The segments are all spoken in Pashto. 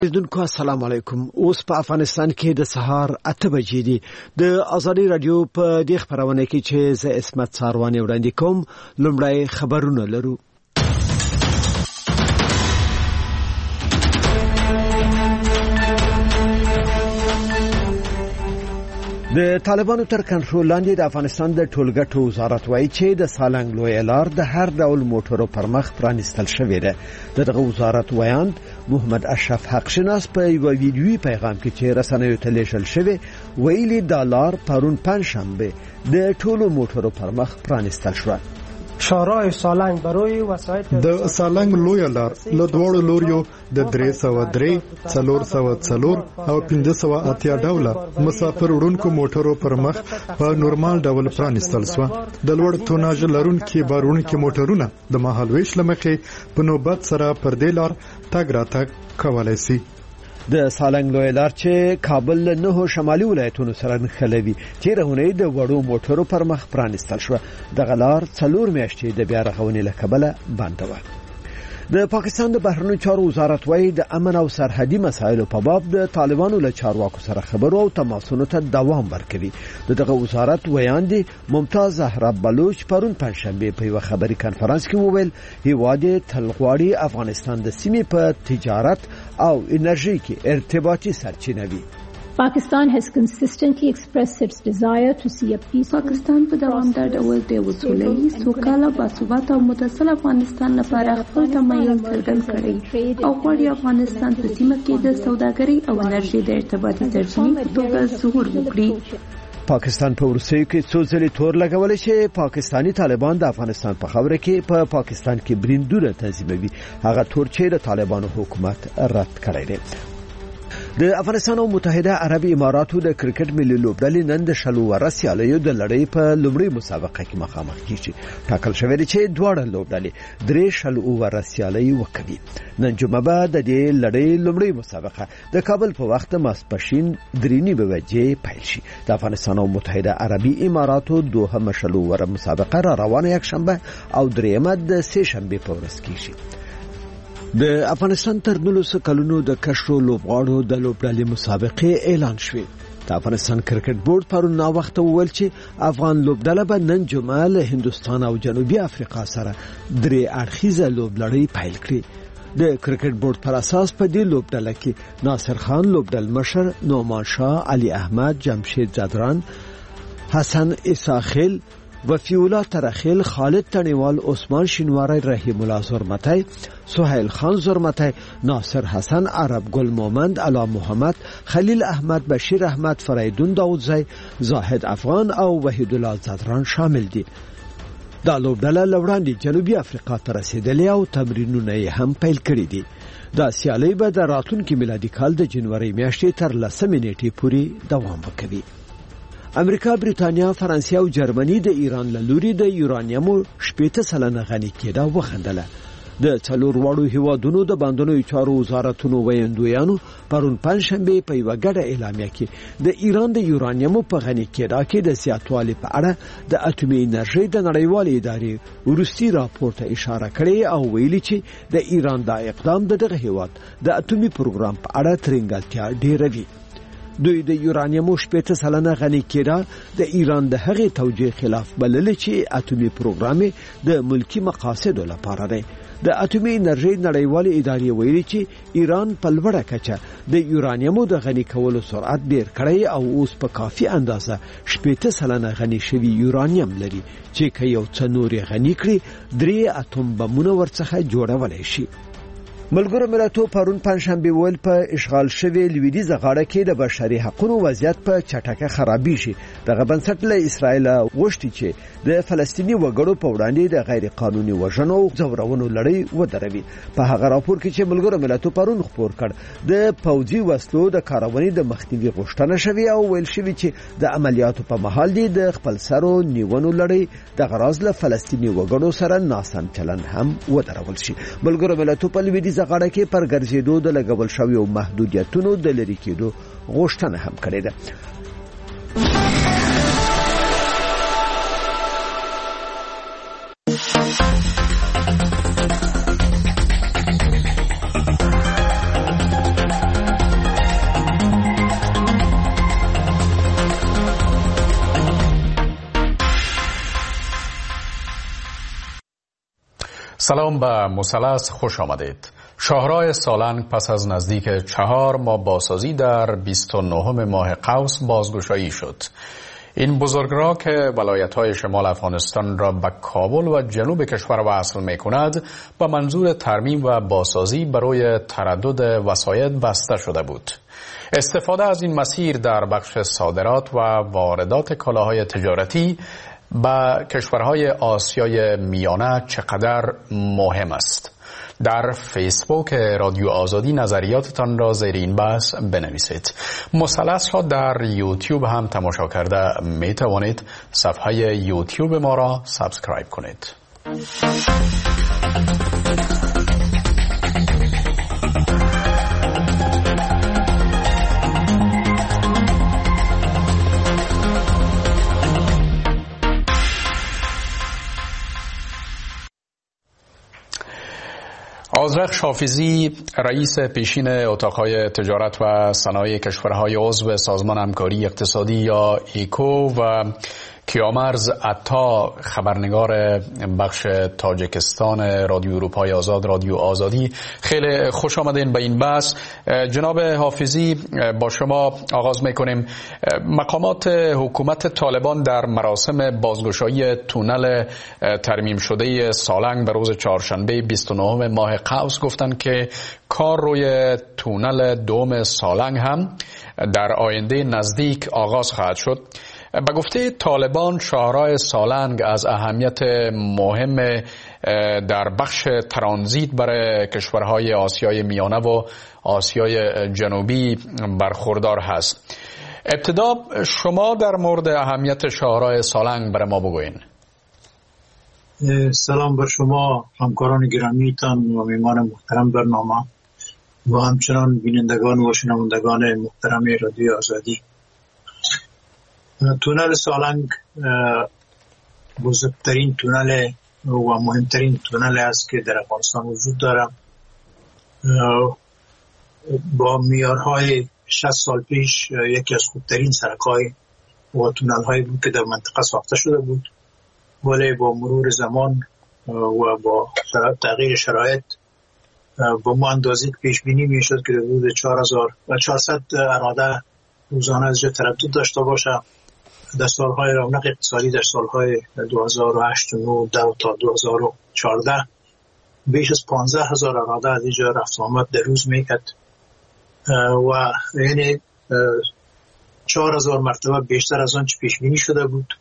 دونکو السلام علیکم. اوس په افغانستان کې د سهار 8 بجې دي. د ازادي رادیو په دې خبرونه کې چې ز اسمت څارواني وړاندې کوم لومړی خبرونه لرو. د طالبانو تر کنټرول لاندې د افغانستان د ټولګټو وزارت وایي چې د سالنګ لوی لار د هر ډول موټرو پر مخ پرانستل شوې ده. دغه وزارت وایاند محمد اشرف حق شناس په یو ویډیوي پیغام کې چې رسنیو ته لیږل شوی ویلي د لار پرون پنځشنبه د ټولو موټرو پر مخ پرانستل شو. شورای سالنگ برای وسایط د سالنگ لوی لار له دوړو لوریو د 303 404 او 580 ډوله مسافر وړونکو موټرو پر مخ په نورمال ډول پرانستل شو. د لوړ توناژ لرونکو بارونکو موټرونه د مهالويش لمخې په نوبت سره پر دې لار تګ راتګ کولای شي. د سالنګ لوی لار چې کابل نه شمالي ولایتونو سره نښلوي چې رهونې د وړو موټرو پر مخ پرانستل شو. د غلار 4 میاشتې د بیا رغونې لکبله بند و. د پاکستان د بهرنیو چارو وزارت وایي د امن او سرحدي مسایلو په باب د طالبانو له چارواکو سره خبرو او تماسونو ته دوام ورکوي. دغه وزارت ویاندې ممتاز زهرا بلوچ پرون پنځشنبه په یو خبري کانفرنس کې وویل هیواد تلغواړي افغانستان د سیمې په تجارت او انرژي کې ارتباطي سرچینه وي. Pakistan has consistently expressed its desire to see a peaceful. پاکستان په دوامدار ډول د وسوله‌ای سوکاله باثباته او متصل افغانستان لپاره خپل تمایل څرګند کړی او غواړي افغانستان په سیمه کې د سوداګرۍ او انرژي د ارتباطي سرچینې په توګه ظهور وکړي. پاکستان په ورسېو کې څو ځلې تور لګولې چې پاکستانی طالبان د افغانستان په خاوره کې په پاکستان کې بریندونه تنظیموي. هغه تور چې د طالبانو حکومت رد کړی دی. د افغانستان او متحده عرب اماراتو د کرکټ ملي لوبډلې نن د شلو ورسیالیو د لړۍ په لومړۍ مسابقه کې مخامخ کیږي. ټاکل شوی دی چې دواړه لوبډلې درې شلو ورسیالۍ وکړي. نن جمعه به د دې لړۍ لومړۍ مسابقه د کابل په وخت ماسپښین 3:30 بجې پیل شي. د افغانستان او متحده عربي اماراتو دوهمه شلو ور مسابقه را روانه یک شنبه او دریمه د سه شنبه په ورځ کیږي. د افغانستان تر 19 کلونو د کشرو لوبغاړو د لوبډلې مسابقه اعلان شوه. د افغانستان کرکټ بورډ پرون نا وخت وویل چې افغان لوبډله به نن جمعه له هندستان او جنوبي افریقا سره درې اړخیزه لوبلړۍ پیل کړي. د کرکټ بورډ پر اساس په دې لوبډله کې ناصر خان لوبډل مشر، نعمان شاه، علي احمد، جمشید زدران، حسن اساخیل، وفی الله ترخیل، خالد تنیوال، عثمان شینواری، رحیم الله زرمتی، سهیل خان زرمتی، ناصر حسن، عرب گل مومند، علا محمد، خلیل احمد، بشیر احمد، فریدون داودزی، زاهد افغان او وحید الله زدران شامل دي. دا لوبډله لوړاندې جنوبي افریقا ته رسیدلې او تمرینونه یې هم پیل کړي دي. دا سیالي به د راتلونکي میلادي کال د جنوري میاشتې تر 10 نیټې پورې دوام وکړي. امریکا، بریتانیا، فرانسې او جرمني د ایران له لوري د یورانیمو 80% غني کېدا وخندله. د څلور واړو هیوادونو د باندنوي چارو وزارتونو ویاندویانو پرون پنځشنبه په یو غټه اعلامیه کې د ایران د یورانیمو په غني کېدا کې د زیاتوالي په اړه د اټومي انرژي د نړیوالې ادارې ورستي راپور ته اشاره کړې او ویلي چې د ایران دا اقدام دغه هیواد د اټومي پروګرام په اړه ترنګلتیا ډیروي. دوی د یورانیمو 80% غني کېدا د ایران د هغې توجیه خلاف بلل چې اټومي پروګرام د ملکی مقاصدو لپاره دی. د اټومي انرژي نړیوالې ادارې ویلي چې ایران په لوړه کچه د یورانیمو د غني کولو سرعت ډیر کړی او اوس په کافي اندازه 80% غني شوی یورانیم لري چې که یو څه نور غني کړي 3 اتوم بمونه ورڅخه جوړولای شي. ملګرو ملتونو پرون پنځشنبه ول په اشغال شوی لویدیځ غاړه کې د بشري حقوقو وضعیت په چټکه خرابې شي. دغه بنسټ له اسرائیل غوښتي چې د فلسطینی وګړو په وړاندې د غیر قانوني وژنو او ځورونو لړۍ ودروي. په هغه راپور کې چې ملګرو ملتونو پرون خبر کړ د پوځي وسلو د کارونې د مخنیوي غوښتنه شوی او ویل شوی چې د عملیاتو په محل دي د خپل سرو نیونو لړۍ د غراض له فلسطینی وګړو سره ناسم چلن هم ودرول شي. ملګرو ملتونو په لویدیځ غاړه کې پر ګرځېدو د لګول شویو محدودیتونو د لرې کېدو غوښتنه هم کړې ده. سلام به مثلث، خوش آمدید. شاهراه سالنگ پس از نزدیک 4 ماه بازسازی در 29 ماه قوس بازگشایی شد. این بزرگراه که ولایت‌های شمال افغانستان را به کابل و جنوب کشور وصل می‌کند، با منظور ترمیم و بازسازی برای تردد وسایط بسته شده بود. استفاده از این مسیر در بخش صادرات و واردات کالاهای تجارتی به کشورهای آسیای میانه چقدر مهم است؟ در فیسبوک رادیو آزادی نظریاتتان را زیر این بحث بنویسید. مثلث را در یوتیوب هم تماشا کرده می توانید. صفحه یوتیوب ما را سابسکرایب کنید. آذرخش حافظی، رئیس پیشین اتاقهای تجارت و صنایع کشورهای عضو سازمان همکاری اقتصادی یا ایکو و کیامرز عطا، خبرنگار بخش تاجیکستان رادیو اروپای آزاد، رادیو آزادی، خیلی خوش آمدین به این بحث. جناب حافظی، با شما آغاز میکنیم. مقامات حکومت طالبان در مراسم بازگشایی تونل ترمیم شده سالنگ به روز چهارشنبه 29 ماه قوس گفتند که کار روی تونل دوم سالنگ هم در آینده نزدیک آغاز خواهد شد. به گفته طالبان، شاهراه سالنگ از اهمیت مهم در بخش ترانزیت برای کشورهای آسیای میانه و آسیای جنوبی برخوردار هست. ابتدا شما در مورد اهمیت شاهراه سالنگ برای ما بگوین. سلام بر شما همکاران گرامیتان و میهمان محترم برنامه و همچنان بینندگان و شنوندگان محترم رادیو آزادی. تونل سالنگ بزرگترین تونل و مهمترین تونل است که در افغانستان وجود دارد. با معیارهای 60 سال پیش یکی از خوبترین سرک‌های و تونل‌هایی بود که در منطقه ساخته شده بود، ولی با مرور زمان و با تغییر شرایط با ما اندازه پیش بینی میشد که حدود 4400 اراده روزانه از جا تردد داشته باشه. در سالهای رونق اقتصادی در سالهای 2008 و 2009 تا 2014 بیش از 15,000 اراده از اینجا رفت آمد در روز میکرد و یعنی 4,000 مرتبه بیشتر از آن چه پیش بینی شده بود.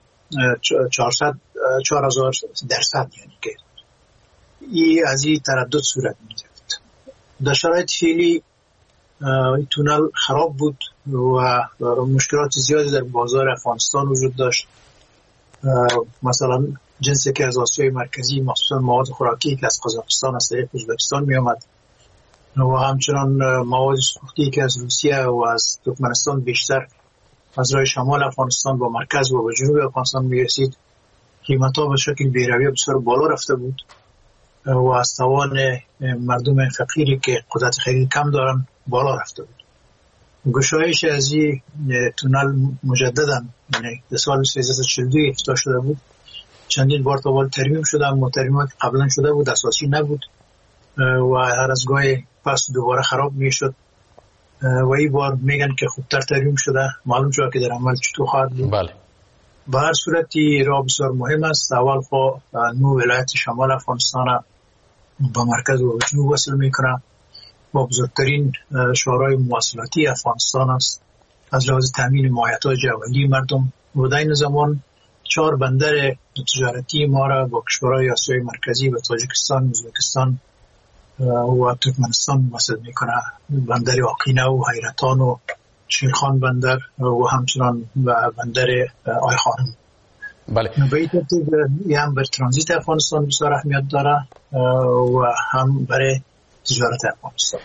4,000% یعنی که این از این تردد صورت می‌گرفت. در شرایط فعلی این تونل خراب بود و مشکلات زیادی در بازار افغانستان وجود داشت. مثلا جنسی که از آسیای مرکزی، مخصوصا مواد خوراکی که از قزاقستان از طریق ازبکستان می آمد و همچنان مواد سوختی که از روسیه و از ترکمنستان بیشتر از راه شمال افغانستان با مرکز و جنوب افغانستان می رسید، قیمت‌ها به شکل بی‌رویه بسیار بالا رفته بود و از توان مردم فقیری که قدرت خرید کم دارن بالا رفته بود. گشایش از این تونل مجددا یعنی در سال 1342 افتتاح شده بود. چندین بار تا ترمیم شده، اما ترمیمات قبلا شده بود اساسی نبود و هر از گاهی پس دوباره خراب میشد و این بار میگن که خوبتر ترمیم شده. معلوم شد که در عمل چطور خواهد بود. بله. به هر صورتی راه بسیار مهم است. اول خب 9 ولایت شمال افغانستان با مرکز و جنوب وصل میکنه. با بزرگترین شاهراه مواصلاتی افغانستان است از لحاظ تامین مایحتاج اولیه مردم و در این زمان 4 بندر تجارتی ما را با کشورهای آسیای مرکزی و تاجیکستان، ازبکستان و ترکمنستان وصل میکنه. بندر آقینه و حیرتان و شیرخان بندر و همچنان بندر آی خانم. بله. به این ترتیب هم بر ترانزیت افغانستان بسیار اهمیت داره و هم برای تجارت افغانستان.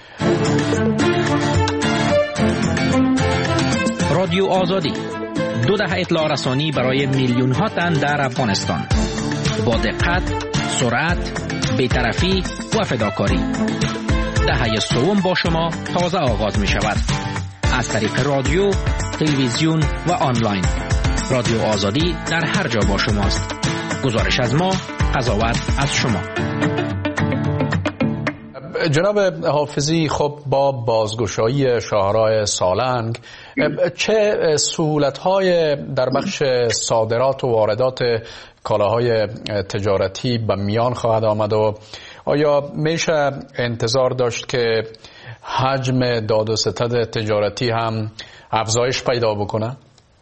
رادیو آزادی 2 دهه اطلاع رسانی برای میلیون ها تن در افغانستان با دقت، سرعت، بی‌طرفی و فداکاری. دهه سوم با شما تازه آغاز می شود از طریق رادیو، تلویزیون و آنلاین. رادیو آزادی در هر جا با شماست. گزارش از ما، قضاوت از شما. جناب حافظی، خب با بازگشایی شاهراه سالنگ چه سهولت‌های در بخش صادرات و واردات کالاهای تجارتی به میان خواهد آمد و آیا میشه انتظار داشت که حجم داد و ستد تجارتی هم افزایش پیدا بکنه؟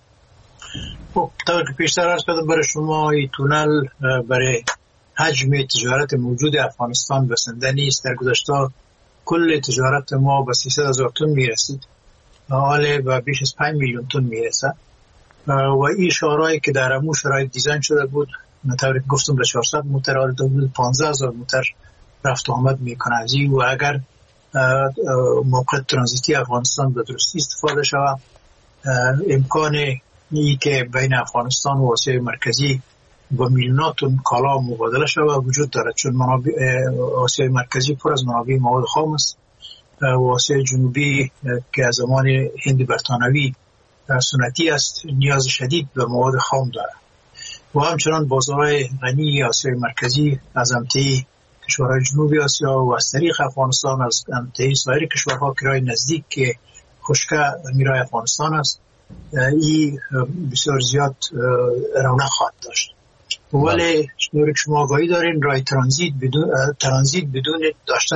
خب طور که پیشتر عرض کردم برای شما، این تونل برای حجم تجارت موجود افغانستان بسنده نیست. در گذشته کل تجارت ما به 300,000 تن میرسید، حالا به بیش از 5 میلیون تن میرسه و این شاهراهی که در امو شرایط دیزاین شده بود، طوری که گفتم به 400 موتر حدود 15,000 موتر رفت و آمد میکنه از این. و اگر موقعیت ترانزیتی افغانستان به درستی استفاده شود، امکان ای که بین افغانستان و آسیای مرکزی با میلیونات تن کالا مبادله شود وجود دارد، چون آسیای مرکزی پر از منابع مواد خام است و آسیای جنوبی که از زمان هند برطانوی سنتی است نیاز شدید به مواد خام دارد و همچنان بازارهای غنی آسیای مرکزی از امتحی کشورهای جنوبی آسیا و از طریق افغانستان از امتحی سایر کشورها که رای نزدیک که خشکه میرای افغانستان است، این بسیار زیاد رونق خواهد داشت. ولی شنوری که شما آگاهی دارین، رای ترانزیت بدون داشتن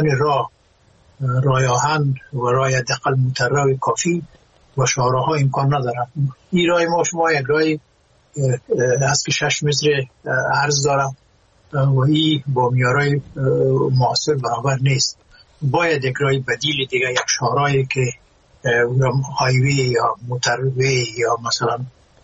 رای آهن و رای حداقل موترروی کافی و شاهراه‌ها امکان ندارد. این رای ما شما یک رای هست که 6 متر عرض دارد و این با میارای معاصر برابر نیست. باید یک رای بدیل دیگه، یک شاهراهی که هایوی یا موتروی یا مثلا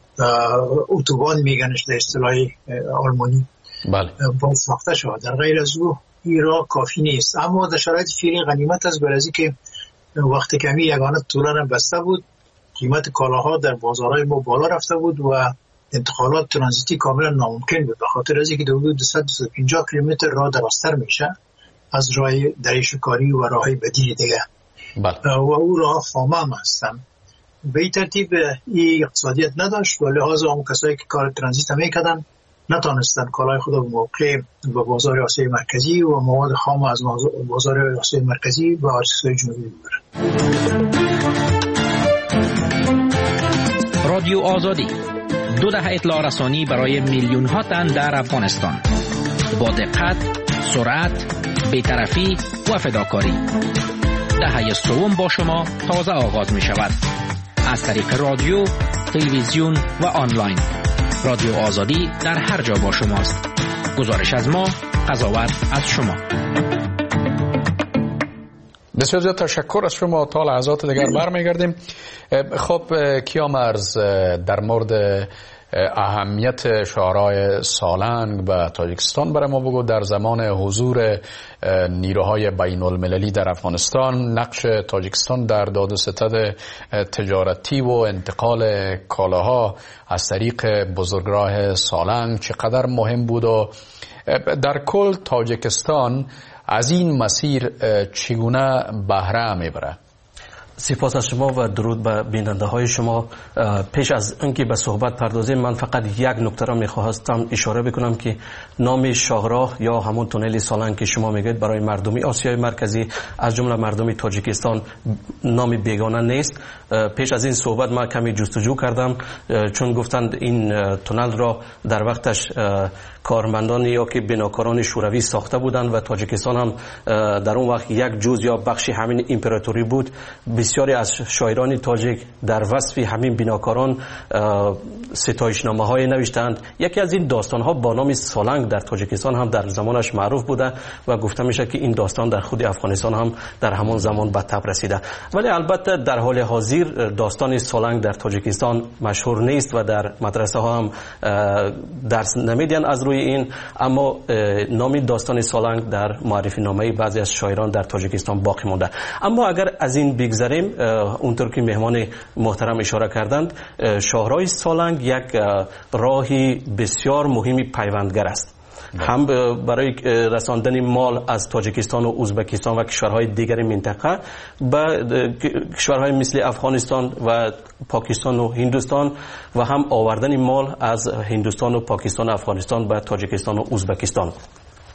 اتوبان میگنش در اصطلاح آلمانی باید ساخته شود. در غیر از او این راه کافی نیست. اما در شرایط فعلی غنیمت است، برای که وقتی که همین یگانه تونل بسته بود، قیمت کالاها در بازارهای ما بالا رفته بود و انتقالات ترانزیتی کاملا ناممکن بود، به خاطر از اینکه حدود 250 کیلومتر راه درازتر میشه از راه دریچه‌کاری و راههای بدیل دیگه و او راه خامه هستن. به این ترتیب این اقتصادیت نداشت و لحاظ اون کسایی که کار ترانزیت میکردن نتانستن کالای خود به موقع به بازار آسیای مرکزی و مواد خام از بازار آسیای مرکزی و آسیای جنوبی ببرن. رادیو آزادی 12 اطلاع رسانی برای میلیون ها تن در افغانستان، با دقت، سرعت، بی‌طرفی و فداکاری. دهه سوم با شما تازه آغاز می شود از طریق رادیو، تلویزیون و آنلاین. رادیو آزادی در هر جا با شماست. گزارش از ما، قضاوت از شما. بسیار زیاد تشکر از شما. تا لحظات دیگر برمیگردیم. خب کیامرز، در مورد اهمیت شاهراه سالنگ به تاجیکستان برای ما بگو. در زمان حضور نیروهای بین المللی در افغانستان، نقش تاجیکستان در داد و ستد تجارتی و انتقال کالاها از طریق بزرگراه سالنگ چقدر مهم بود و در کل تاجیکستان از این مسیر چگونه بهره میبره؟ سپاس از شما و درود به بیننده های شما. پیش از اینکه به صحبت پردازیم، من فقط یک نکته را میخواستم اشاره بکنم که نام شاهراه یا همون تونل سالنگ که شما میگید برای مردمی آسیای مرکزی از جمله مردمی تاجیکستان نام بیگانه نیست. پیش از این صحبت ما کمی جستجو کردم، چون گفتند این تونل را در وقتش کارمندان یا که بناکاران شوروی ساخته بودند و تاجیکستان هم در اون وقت یک جزء یا بخشی همین امپراتوری بود. بسیاری از شاعران تاجیک در وصف همین بناکاران ستایشنامه های نوشتند. یکی از این داستان ها با نام سالنگ در تاجیکستان هم در زمانش معروف بوده و گفته میشه که این داستان در خود افغانستان هم در همان زمان به تب رسیده. ولی البته در حال حاضر داستان سالنگ در تاجیکستان مشهور نیست و در مدرسه ها هم درس نمیدن از روی این، اما نام داستان سالنگ در معرفی نامه بعضی از شاعران در تاجیکستان باقی مونده. اما اگر از این بگذریم، اونطور که مهمان محترم اشاره کردند، شاهراه سالنگ یک راهی بسیار مهمی پیوندگر است، هم برای رساندن مال از تاجیکستان و ازبکستان و کشورهای دیگر منطقه به کشورهای مثل افغانستان و پاکستان و هندوستان و هم آوردن مال از هندوستان و پاکستان و افغانستان به تاجیکستان و ازبکستان.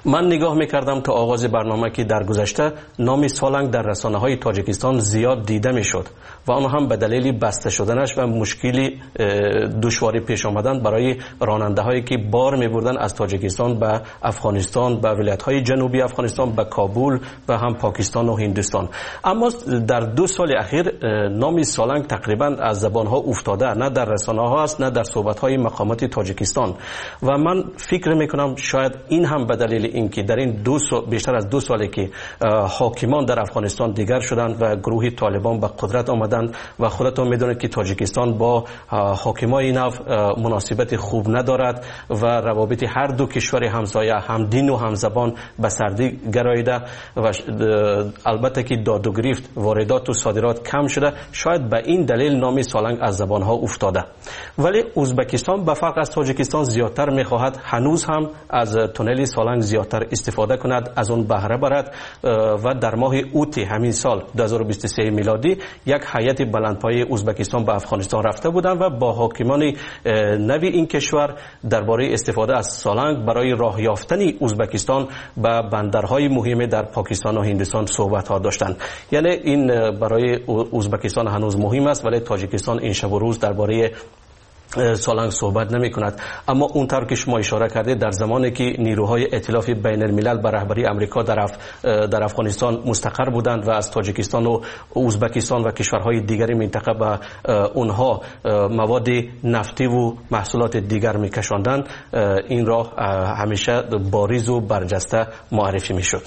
من نگاه میکردم تا آغاز برنامه که در گذشته نام سالنگ در رسانه های تاجیکستان زیاد دیده میشد و آن هم به دلیل بسته شدنش و مشکلی دشواری پیش آمدن برای راننده هایی که بار میبردن از تاجیکستان به افغانستان، به ولایت های جنوبی افغانستان، به کابل و هم پاکستان و هندوستان. اما در 2 سال اخیر نام سالنگ تقریبا از زبان ها افتاده، نه در رسانه ها است نه در صحبت های مقامات تاجیکستان و من فکر میکنم شاید این هم به دلیل اینکه در این بیشتر از 2 سالی که حاکمان در افغانستان دیگر شدند و گروه طالبان به قدرت آمدند و خودتون میدونید که تاجیکستان با حاکمای نو مناسبت خوب ندارد و روابط هر دو کشور همسایه هم دین و هم زبان به سردی گراییده و البته که داد و گریخت واردات و صادرات کم شده. شاید به این دلیل نام سالنگ از زبان ها افتاده. ولی ازبکستان به فرق از تاجیکستان زیادتر میخواهد هنوز هم از تونل سالنگ زیادتر استفاده کند، از اون بهره برد و در ماه اوت همین سال 2023 میلادی یک هیئت بلندپایه ازبکستان به افغانستان رفته بودند و با حاکمان نوی این کشور درباره استفاده از سالنگ برای راه یافتن ازبکستان به بندرهای مهم در پاکستان و هندوستان صحبت ها داشتند. یعنی این برای ازبکستان هنوز مهم است ولی تاجیکستان این شب و روز درباره سالنگ صحبت نمی کند. اما اونطور که شما اشاره کردید در زمانی که نیروهای ائتلاف بین الملل به رهبری امریکا در افغانستان مستقر بودند و از تاجیکستان و ازبکستان و کشورهای دیگری منطقه به اونها مواد نفتی و محصولات دیگر میکشاندند، این راه همیشه باریز و برجسته معرفی میشد.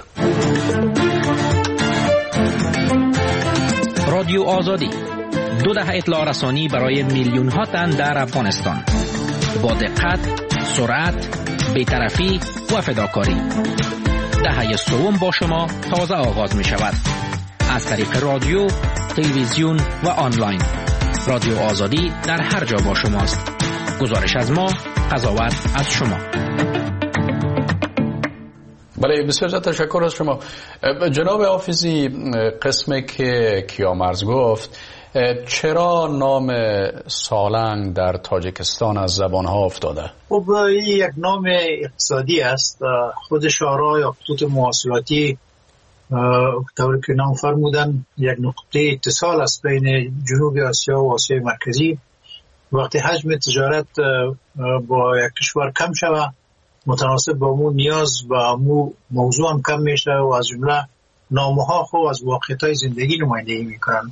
رادیو آزادی 2 دهه اطلاع رسانی برای میلیون ها تن در افغانستان با دقت، سرعت، بی‌طرفی و فداکاری. دهه سوم با شما تازه آغاز می شود از طریق رادیو، تلویزیون و آنلاین. رادیو آزادی در هر جا با شماست. گزارش از ما، قضاوت از شما. بله، بسیار تشکر از شما جناب حافظی. قسمی که کیامرز گفت چرا نام سالنگ در تاجیکستان از زبان ها افتاده؟ خب این یک نام اقتصادی است. خود شورای یا خطوط مواصلاتی طوری که نام فرمودن یک نقطه اتصال است بین جنوب آسیا و آسیای مرکزی. وقتی حجم تجارت با یک کشور کم شود متناسب با مو نیاز و مو موضوع هم کم میشه و از جمله نامها خب از واقعیت‌های زندگی نمایندگی میکنن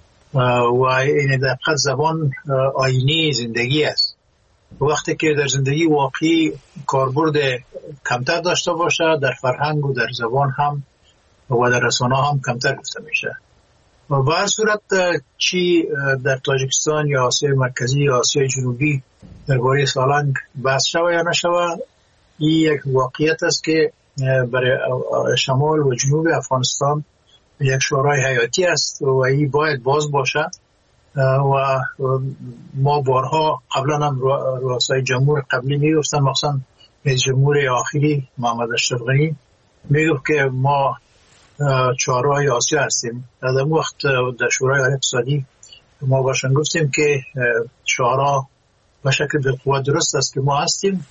و این دقیقاً زبان آینه زندگی است. وقتی که در زندگی واقعی کاربرد کمتر داشته باشه در فرهنگ و در زبان هم و در رسانه هم کمتر گفته میشه. و به هر صورت چی در تاجیکستان یا آسیای مرکزی یا آسیای جنوبی درباره سالنگ بحث شوه یا نشوه، این یک واقعیت است که برای شمال و جنوب افغانستان یک شورای حیاتی است و این باید باز باشه و ما بارها قبلا هم رؤسای جمهور قبلی میگفتن، مخصوصا رئیس جمهور آخری محمد اشرف غنی میگفت که ما چهارراه آسیا هستیم. در اون وقت در شورای اقتصادی ما باشن گفتیم که شورا به شکل به قوت درست است که ما هستیم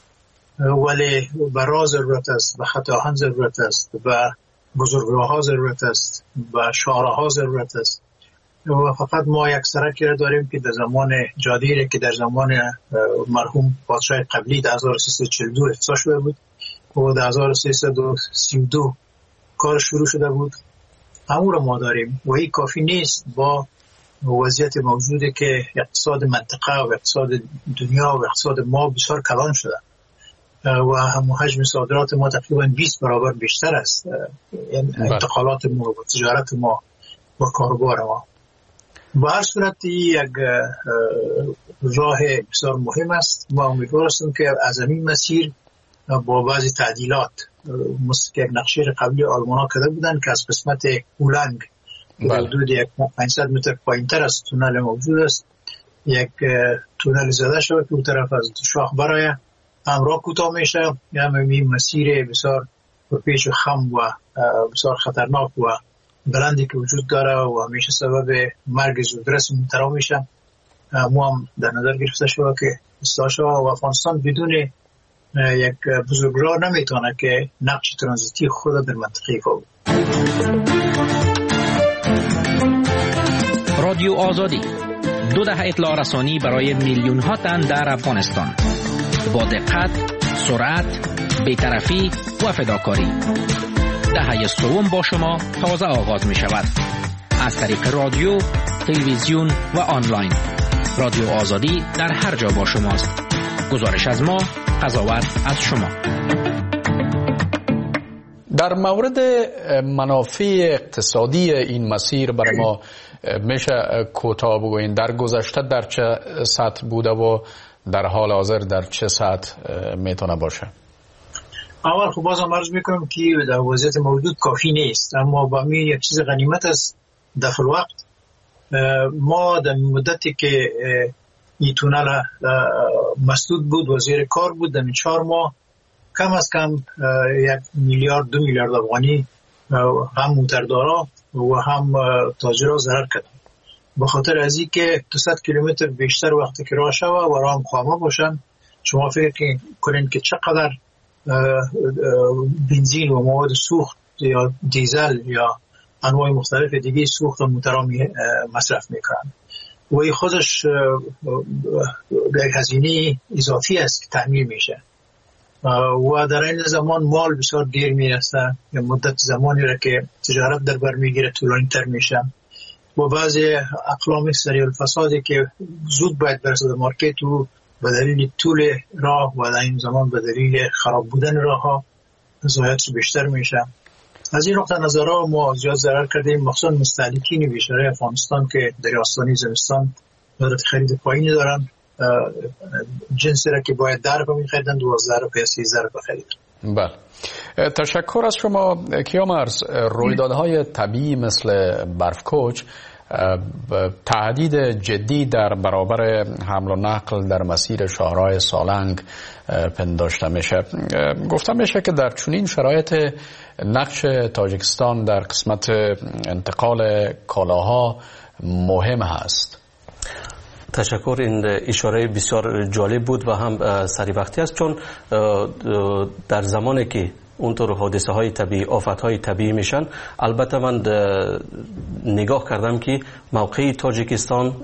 ولی به راه ضرورت است، به خط آهن ضرورت است، به بزرگراه ها ضرورت است، به شاهراها ضرورت است و فقط ما یک سرکی را داریم که در زمان جادیری که در زمان مرحوم پادشاه قبلی در 1342 افتتاح شده بود و در 1332 کار شروع شده بود، همون را ما داریم و این کافی نیست. با وضعیت موجوده که اقتصاد منطقه و اقتصاد دنیا و اقتصاد ما بسیار کلان شده و حجم صادرات ما تقریبا 20 برابر بیشتر است، انتقالات ما و تجارت ما و کاروبار ما. به هر صورت یک راه بسیار مهم است. ما امیدوار هستیم که از این مسیر با بعضی تعدیلات که نقشه قبلی آلمان ها کرده بودن که از قسمت اولنگ حدود 500 متر پایینتر از تونل موجود است یک تونل زده شده که اون طرف از شاخ برای همراه کوتاه میشه. این مسیر بسیار پیچ و خم و بسیار خطرناک و بلندی که وجود داره و همیشه سبب مرگ زودرس مبتلا میشه. ما هم در نظر گرفته شده که اصلاح شده و افغانستان بدون یک بزرگراه نمیتونه که نقش ترانزیتی خود در منطقه ایفا بود. رادیو آزادی 2 دهه اطلاع رسانی برای میلیون ها تن در افغانستان. با دقت، سرعت، بی‌طرفی و فداکاری. دهه سوم با شما تازه آغاز می شود. از طریق رادیو، تلویزیون و آنلاین. رادیو آزادی در هر جا با شماست. گزارش از ما، قضاوت از شما. در مورد منافع اقتصادی این مسیر برای ما میشه کوتاه بگوین در گذشته در چه سطح بوده و در حال حاضر در چه سطح میتونه باشه؟ اول خب بازم عرض میکنم که در وضعیت موجود کافی نیست، اما با می یک چیز غنیمت است. در وقت ما در مدتی که این تونل مسدود بود وزیر کار بود، در 4 ماه کم از کم 1 میلیارد 2 میلیارد افغانی هم موتردارا و هم تاجرها ضرر کردن. به خاطر از این که 200 کیلومتر بیشتر وقتی که راه شوه و راه هم خامه باشن، شما فکر کنین که چقدر بنزین و مواد سوخت یا دیزل یا انواع مختلف دیگه سوخت و موترها مصرف میکنن و این خودش یک هزینه اضافی است که تعمیر میشه و در این زمان مال بسیار دیر میرسه، یا مدت زمانی را که تجارت در بر میگیره طولانی تر میشه و بعضی اقلام سریع الفسادی که زود باید برسه در مارکت و به دلیل طول راه و در این زمان به دلیل خراب بودن راه ها ضایعاتش بیشتر میشه. از این نقطه نظر ما زیاد ضرر کردیم، مخصوصا مستهلکین بیشتر افغانستان که در آستانه زمستان قدرت خرید پایینی دارن، جنسی را که باید 10 روپیه می‌خریدن 12 روپیه 13 روپیه خریدن. بله، تشکر از شما. کیامرز، رویدادهای طبیعی مثل برفکوچ تهدید جدی در برابر حمل و نقل در مسیر شاهراه سالنگ پنداشته میشه. گفته میشه که در چنین شرایط نقش تاجیکستان در قسمت انتقال کالاها مهم هست. تشکر. این اشاره بسیار جالب بود و هم سریع وقتی است، چون در زمانی که اونطور حادثه های طبیعی، آفت های طبیعی میشن، البته من نگاه کردم که موقع تاجیکستان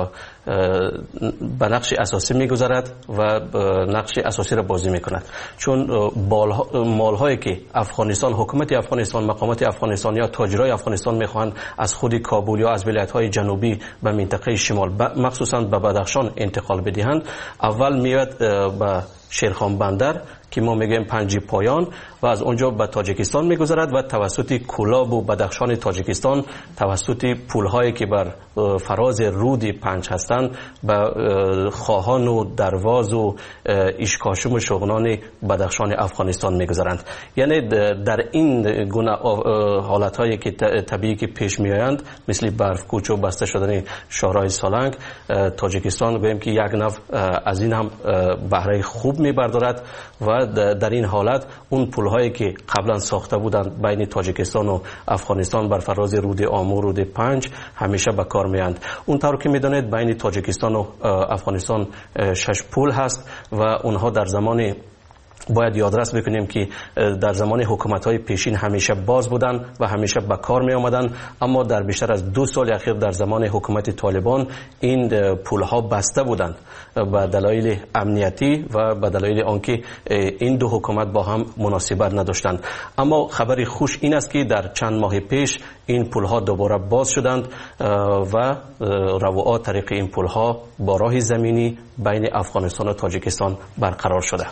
به نقش اساسی میگذارد و نقش اساسی را بازی میکند، چون مالهایی که افغانستان، حکومت افغانستان، مقامات افغانستان یا تاجرای افغانستان میخواهند از خود کابل یا از ولایت های جنوبی به منطقه شمال مخصوصا به بدخشان انتقال بدهند، اول میاد به شیرخان بندر که ما میگیم پنجی پایان و از اونجا به تاجیکستان میگذرد و توسط کولاب و بدخشان تاجیکستان توسط پولهایی که بر فراز رود پنج هستند به خواهان و درواز و ایشکاشم و شغنان بدخشان افغانستان میگذرند. یعنی در این گونه حالتهایی که طبیعی که پیش میآیند مثل برفکوچ و بسته شدن شاهراه سالنگ، تاجیکستان گویم که یک نوع از این هم بهره خوب میبردارد و در این حالت اون پل‌هایی که قبلا ساخته بودند بین تاجیکستان و افغانستان بر فراز رود آمو، رود پنج همیشه به کار میاند. اونطور که میدانید بین تاجیکستان و افغانستان 6 پل هست و اونها در زمان باید یادرس بکنیم که در زمان حکومت‌های پیشین همیشه باز بودن و همیشه به کار می آمدن، اما در بیشتر از 2 سال اخیر در زمان حکومت طالبان این پل‌ها بسته بودند به دلایل امنیتی و به دلایل آنکه این دو حکومت با هم مناسبت نداشتند. اما خبری خوش این است که در چند ماه پیش این پل‌ها دوباره باز شدند و رواعات طریق این پل‌ها با راه زمینی بین افغانستان و تاجیکستان برقرار شده.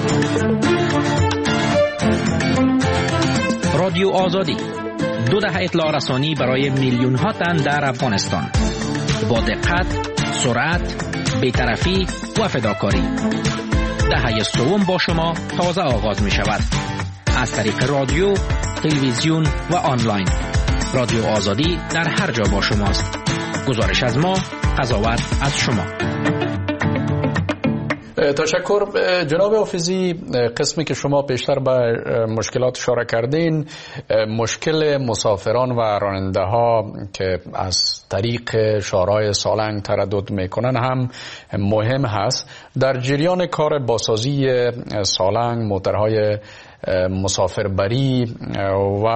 رادیو آزادی 2 دهه اطلاع رسانی برای میلیون ها تن در افغانستان. با دقت، سرعت، بی‌طرفی و فداکاری. دهه سوم با شما تازه آغاز می شود. از طریق رادیو، تلویزیون و آنلاین. رادیو آزادی در هر جا با شماست. گزارش از ما، قضاوت از شما. تشکر جناب حافظی. قسمی که شما پیشتر به مشکلات اشاره کردین، مشکل مسافران و راننده ها که از طریق شاهراه سالنگ تردد میکنن هم مهم هست. در جریان کار بازسازی سالنگ موترهای مسافربری و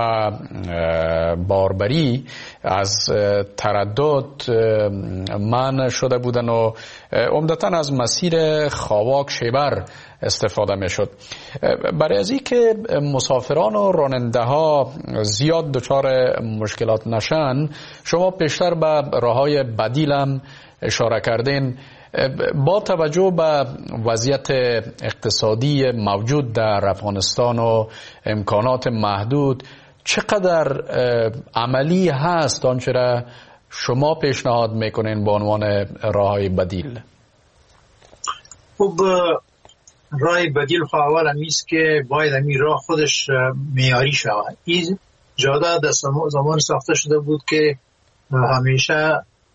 باربری از تردد منع شده بودن و عمدتاً از مسیر خاواک شیبر استفاده می شد. برای از این که مسافران و راننده ها زیاد دچار مشکلات نشن، شما پیشتر به راههای بدیل هم اشاره کردین. با توجه به وضعیت اقتصادی موجود در افغانستان و امکانات محدود، چقدر عملی هست آنچه را شما پیشنهاد میکنین به عنوان راههای بدیل؟ خب راه بدیل اول همیست که باید همین راه خودش معیاری شود. این جاده در زمان ساخته شده بود که همیشه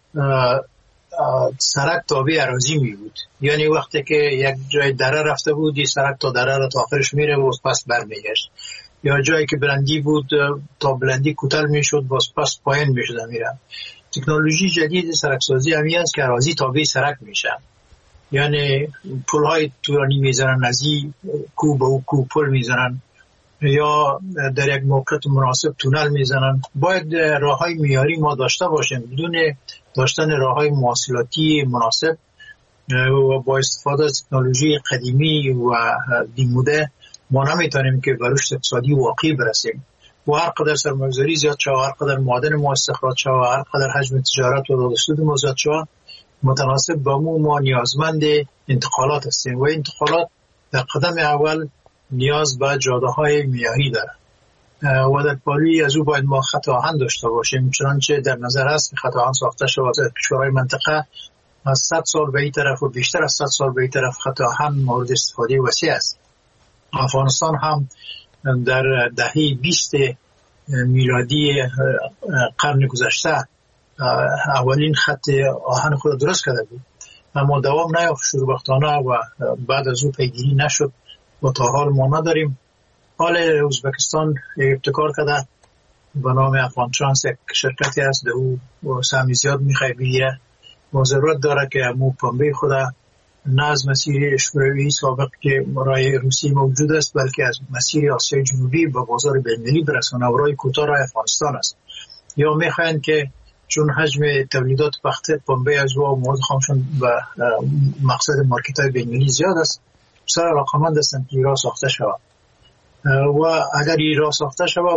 سرک تابع اراضی می بود، یعنی وقتی که یک جای دره رفته بود این سرک تا دره را تا آخرش میره و پس برمیگشت، یا جایی که بلندی بود تا بلندی کوتاه میشد باز پس پایین میشد میره. تکنولوژی جدید سرکسازی همی است که اراضی تابع سرک میشه، یعنی پل های طولانی میزنن، از این کو به او کو پل میزنن یا در یک موقعیت مناسب تونل میزنن. باید راه های معیاری ما داشته باشیم. بدون داشتن راه های مواصلاتی مناسب و با استفاده از تکنولوژی قدیمی و بیموده ما نمیتونیم که به رشد اقتصادی واقعی برسیم. و هر قدر سرمایه‌گذاری زیاد شود، هر قدر معادن ما استخراج شود، هر قدر حجم تجارت و داده‌سود ما زیاد شود، متناسب با ما نیازمند انتقالات هستیم و انتقالات در قدم اول نیاز به جاده‌های معیاری دارند و در پالی از او باید ما خط آهن داشته باشیم، چنانچه در نظر هست که خط آهن ساخته شود در کشورهای منطقه از 100 سال به این طرف و بیشتر از 100 سال به این طرف خط آهن مورد استفاده وسیع است. افغانستان هم در دهه 20 میلادی قرن گذشته اولین خط آهن خود درست کرده بود، اما دوام نیافت شوربختانه و بعد از او پیگیری نشد و تا حال ما نداریم. حال ازبکستان ابتکار کرده به نام افغان ترانس، یک شرکتی است، در او سهمی زیاد میخواه بگیره و ضرورت داره که مو پنبه خود نه از مسیر شوروی سابق که راه روسی موجود است بلکه از مسیر آسیای جنوبی به بازار بین‌المللی برسونه و راه کوتاه راه افغانستان است. یا میخواین که چون حجم تولیدات پنبه از او مواد خامشون به مقصد مارکت های بین‌المللی زیاد است، سر علاقمند هستند که راه ساخته شود و اگر این راه ساخته شود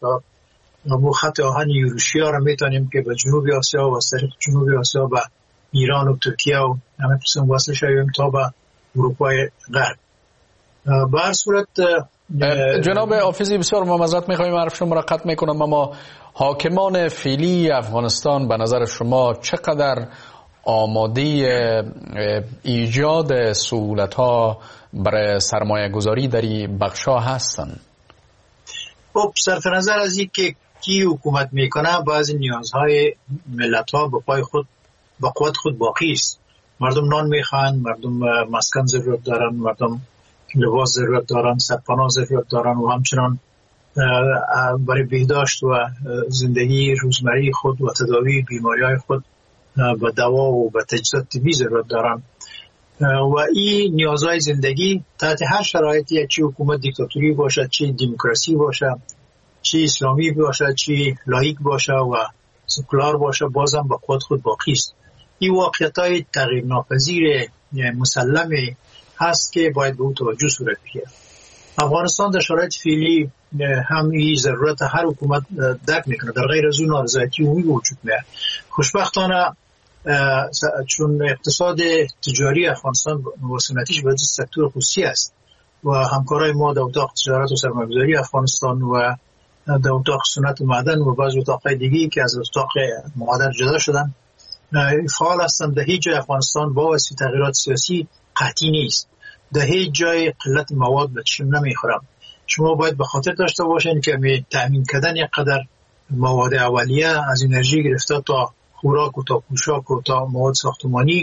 ما خط آهن یوروشیا را میتونیم که به جنوب آسیا و از طریق جنوب آسیا به ایران و ترکیه و همه قسم وصل شویم تا به اروپای غرب. به هر صورت جناب حافظی بسیار معذرت میخوایم حرف شما را قطع میکنم، اما حاکمان فعلی افغانستان به نظر شما چقدر آماده ایجاد سهولت‌ها برای سرمایه گذاری در این بخش‌ها هستند؟ خب صرف نظر از این که کی حکومت میکنه بعضی نیازهای ملت‌ها به پای خود با قوت خود باقی است. مردم نان میخوان، مردم مسکن ضرورت دارن، مردم لباس ضرورت دارن، سرپناه ضرورت دارن و همچنان برای بهداشت و زندگی روزمره خود و تداوی بیماری‌های خود به دوا و به تجهیزات طبی ضرورت دارن و این نیازهای زندگی تحت هر شرایطی، چه حکومت دیکتاتوری باشه، چه دموکراسی باشه، چه اسلامی باشه، چه لایک باشه و سکولار باشه، بازم با قوت خود باقی است. این واقعیت‌های تغییر ناپذیر مسلم هست که باید به او توجه صورت بگیرد. افغانستان در شرایط فعلی هم این ضرورت هر حکومت درک میکنه، در غیر از اون نارضایتی عمومی وجود میاد. خوشبختانه چون اقتصاد تجاری افغانستان وسنتیش به سکتور خصوصی است و همکارای ما در اتاق تجارت و سرمایه‌گذاری افغانستان و در اتاق صنعت معدن و بعض اتاق‌های دیگه که از اتاق معادن جدا شدن فعال هستند. در هیچ جای افغانستان با واسطه تغییرات سیاسی قحطی نیست، در هیچ جای قلت مواد به چشم نمیخورم. شما باید به خاطر داشته باشین که تأمین کردن یک قدر مواد اولیه از انرژی گرفته تا خوراک و تا پوشاک و تا مواد ساختمانی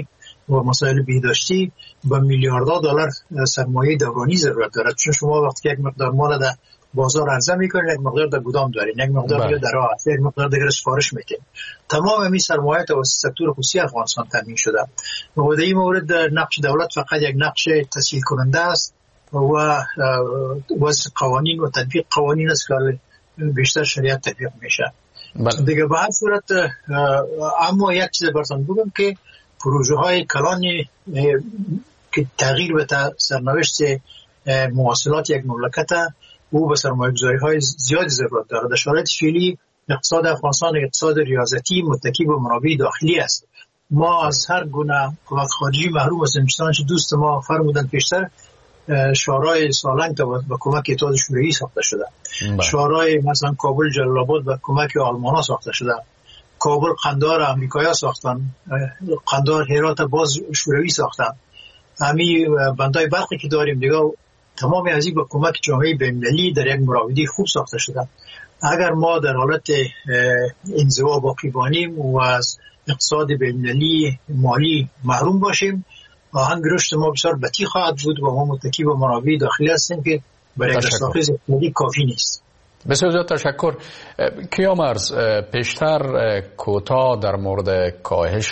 و مسائل بهداشتی به میلیاردها دلار سرمایه دورانی ضرورت دارد، چون شما وقتی یک مقدار مال در بازار عرضه میکنید، یک مقدار در گودام دارید، یک مقدار دیگه در راه، یک مقدار دیگه سفارش میکنید. تمام این سرمایه توسط سکتور خصوصی افغانستان تامین شده و در این مورد نقش دولت فقط یک نقش تسهیل کننده است و وضع قوانین و تطبیق قوانین است که بیشتر شریعت تطبیق میشه. دیگه به هر صورت اما یک چیز براتون بگم که پروژه های کلانی که تغییر به سرنوشت مواصلات یک مملکت او به سرمایه‌گذاری های زیادی ضرورت دارد. در شرایط فعلی اقتصاد افغانستان اقتصاد ریاضتی متکی به منابع داخلی است. ما از هر گونه کمک خارجی محروم هستیم. چنانچه دوست ما فرمودن پیشتر شورای سالنگ به کمک اتحاد شوروی ساخته شده، شورای مثلا کابل جلال آباد به کمک آلمان ها ساخته شده، کابل قندهار امریکایی ها ساختن، قندهار هرات باز شوروی ساختن، همین بندای برقی که داریم دیگه تمام از این به کمک جامعه بین‌المللی در یک مراودی خوب ساخته شده. اگر ما در حالت انزوا باقی بانیم و از اقتصاد بین‌المللی مالی محروم باشیم، آهنگ رشد ما بسیار بطیء خواهد بود و ما متکی به منابع داخلی هستیم که برای رستاخیز اقتصادی کافی نیست. بسیار زیاد تشکر. کیامرز، پیشتر کوتاه در مورد کاهش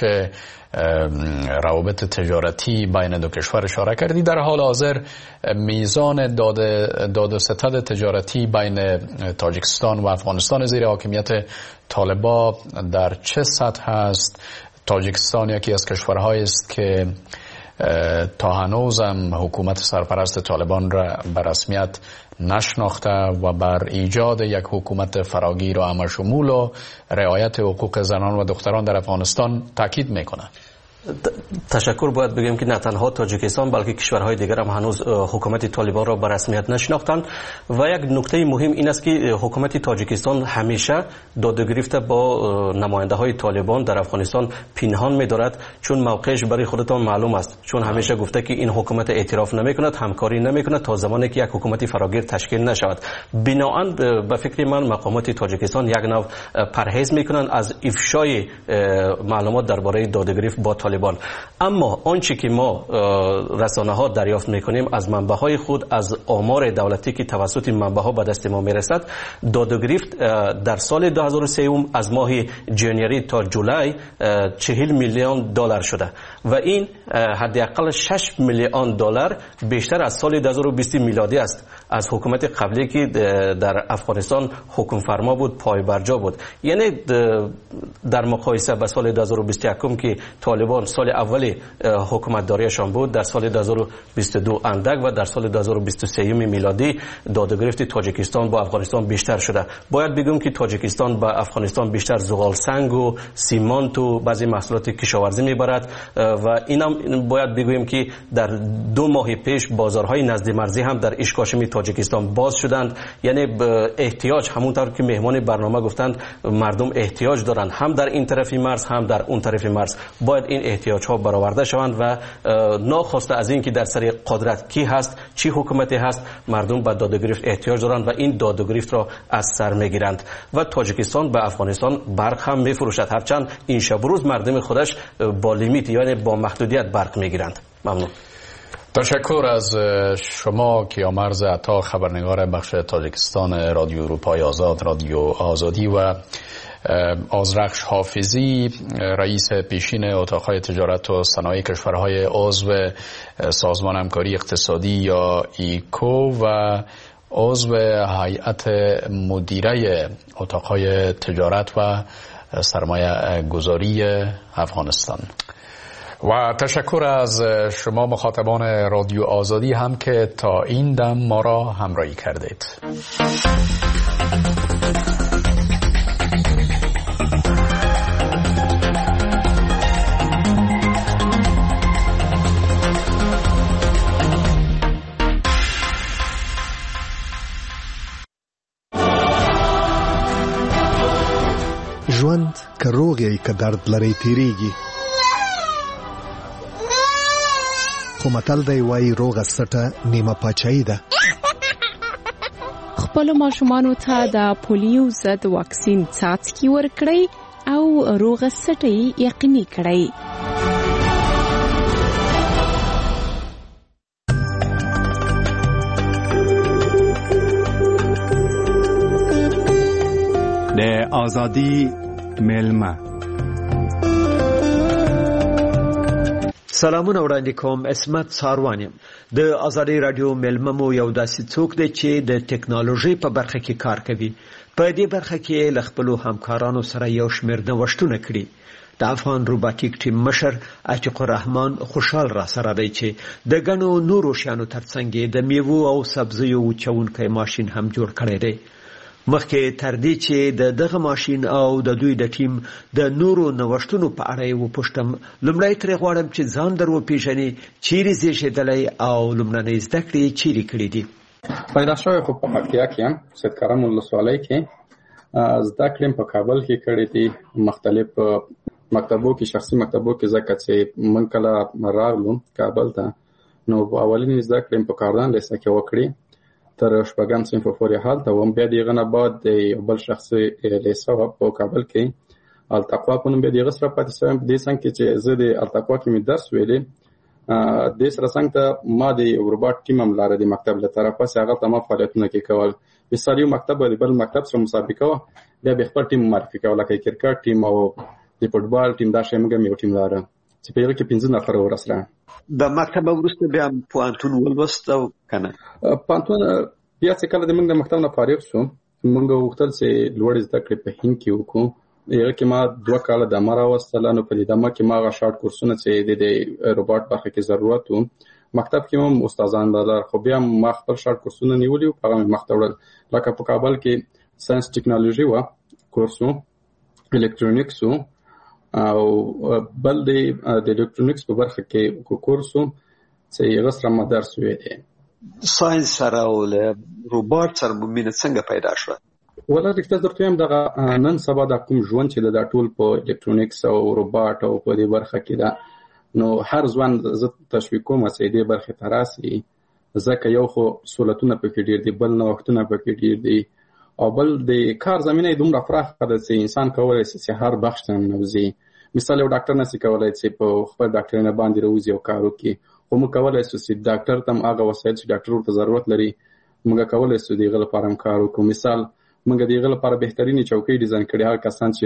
روابط تجارتی بین دو کشور اشاره کردی. در حال حاضر میزان داد و ستد تجارتی بین تاجیکستان و افغانستان زیر حاکمیت طالبان در چه سطح است؟ تاجیکستان یکی از کشورهایی است که تا هنوز هم حکومت سرپرست طالبان را به رسمیت نشناخته و بر ایجاد یک حکومت فراگیر و همشمول و رعایت حقوق زنان و دختران در افغانستان تاکید میکنه. تشکر. باید بگیم که نه تنها تاجیکستان بلکه کشورهای دیگر هم هنوز حکومت طالبان را به رسمیت نشناختند و یک نکته مهم این است که حکومت تاجیکستان همیشه دادگرفت با نماینده های طالبان در افغانستان پنهان می‌دارد، چون موقعش برای خودتان معلوم است، چون همیشه گفته که این حکومت اعتراف نمی‌کند، همکاری نمی‌کند تا زمانی که یک حکومت فراگیر تشکیل نشود. بنابراین به فکر من مقامات تاجیکستان یک نوع پرهیز می‌کنند از افشای معلومات درباره دادگرفت با طالبان. اما آنچه که ما رسانه ها دریافت میکنیم از منبع های خود، از آمار دولتی که توسط منبع ها به دست ما میرسد، دادگرفت در سال 2003 از ماه ژانویه تا جولای 40 میلیون دلار شده و این حداقل 6 میلیون دلار بیشتر از سال 2020 میلادی است، از حکومت قبلی که در افغانستان حکم فرما بود، پای برجا بود. یعنی در مقایسه با سال 2021 که طالبان سال اولی حکومت داریشان بود، در سال 2022 اندک و در سال 2023 میلادی دادگرفت تاجیکستان با افغانستان بیشتر شده. باید بگم که تاجیکستان با افغانستان بیشتر زغال سنگ و سیمانت و بعضی محصولات کشاورزی میبرد و اینم باید بگویم که در 2 ماه پیش بازارهای نزد مرزی هم در اشکاشمی تاجیکستان باز شدند. یعنی احتیاج، همونطور که مهمان برنامه گفتند، مردم احتیاج دارند هم در این طرف مرز هم در اون طرف مرز. باید این احتیاج ها برآورده شوند و ناخواسته از این که در سر قدرت کی هست، چی حکومتی هست، مردم به دادگرفت احتیاج دارند و این دادگرفت را از سر میگیرند و تاجیکستان به افغانستان برق هم میفروشد، هرچند این شب روز مردم خودش با لیمیت یعنی با محدودیت برق میگیرند. ممنون. تشکر از شما کیامرز عطا، خبرنگار بخش تاجیکستان رادیو اروپای آزاد، رادیو آزادی، و آذرخش حافظی، رئیس پیشین اتاقهای تجارت و صنایع کشورهای عضو سازمان همکاری اقتصادی یا ایکو و عضو هیئت مدیره اتاقهای تجارت و سرمایه گذاری افغانستان. و تشکر از شما مخاطبان رادیو آزادی هم که تا این دم ما را همراهی کردید. ژوند که روغ یې که درد لري تیریږي، خو متل دی وایي روغه سټه نیمه پاچایي ده. خپلو ماشومانو ته د پولیو ضد واکسین څاڅکي ورکړئ او روغه سټه یې یقیني کړئ. له آزادی ملما. سلامونه وړاندې کوم اسمت ساروانی. د ازادي رادیو ملممو یو داسې څوک دی چې د ټکنالوژي په برخه کې کار کوي. په دې برخه کې ل خپل همکارانو سره یو شمېر نوښتونه کړي. د افغان روباتیک ټیم مشر عتیق الرحمن خوشحال را سره دی چې د غنو نورو شیانو ترڅنګ د میوه او سبزیو وچونکي ماشين هم جوړ کړی دی. مخکې تر دې چې دغه ماشين او د دوی د ټیم د نورو نوښتونو په اړه وپوښتم، لومړی ترې غواړم چې ځان درو پیژنې، چیرې زیږېدلی او لومړنۍ زده کړې چیرې کړې دي؟ پیدا شوی خو په پکتیا کې یم، سید کرم ولسوالۍ کې. زده کړې په کابل کې کړې دي، مختلف مکتبو کې، شخصي مکتبو کې، ځکه چې من کله راغلو کابل ته نو اولینې زده کړې په کاردان لیسه کې وکړې تر شپږم صنف پورې هلته وم. بیا دغه نه بعد د یو بل شخصي لیسه په کابل کې التقوا په نوم بیا دغه سره پاتې شوم. په دې څنګ کې چې زه د التقوا کې مې درس ویلې، د سره څنګ ته ما د روباټ ټیم هم لاره د مکتب له طرفه چې هغه ته ما فعالیتونه کې کول. مثال یو مکتب د بل مکتب سره مسابقه وه، بیا به خپل ټیم معرفي کول، لکه کرکټ ټیم او د فوټبال ټیم. دا شی موږ یو ټیم لاره چې په هغه کې 15 نفر ورسره د مکتب وروسته بیا پوهنتون ولوست او کنه پوهنتون بیا چې کله د موږ د مکتب نه فارغ شو، موږ وغوښتل چې لوړ زده کړې په هند کې وکړو. هغه کې ما 2 کاله د امر واستله، نو په دې دمه کې ما غا شارټ کورسونه چې د روباټ برخه کې ضرورت و مکتب کې هم استادان لرل، خو بیا ما خپل شارټ کورسونه نیولي او هغه مخته وړل. لکه په کابل کې ساينس ټیکنالوژي و کورسو، الکترونیکس او بل د الکترونیکس په برخه کې کورسو چې هغه سره ما درس ویلې. ساينس سره او روباټ سره مینه څنګه پیدا شوه؟ ولا رښتیا درته وایم، دغه نن سبا د کوم ژوند چې د ټول په الکترونیکس او روباټ او په دې برخه کې ده، نو هر ځوان زه تشویق کوم چې دې برخه ته راسي، ځکه یو خو سہولتونه پکې ډېر دي، بل نوښتونه پکې ډېر دي، او بل د کار زمینه دومره پراخه ده چې انسان کولی شي چې هر بخش ته ننوځي. مثال یو ډاکټر نشي کولی چې په خپل ډاکټرینه باندې راوځي او کار وکړي، خو موږ کولی شو چې ډاکټر ته هم هغه وسایل چې ډاکټر ورته ضرورت لري موږ کولی شو د هغه لپاره هم کار وکړو. مثال موږ د هغه لپاره بهترینې چوکۍ ډیزاین کړې، هغه کسان چې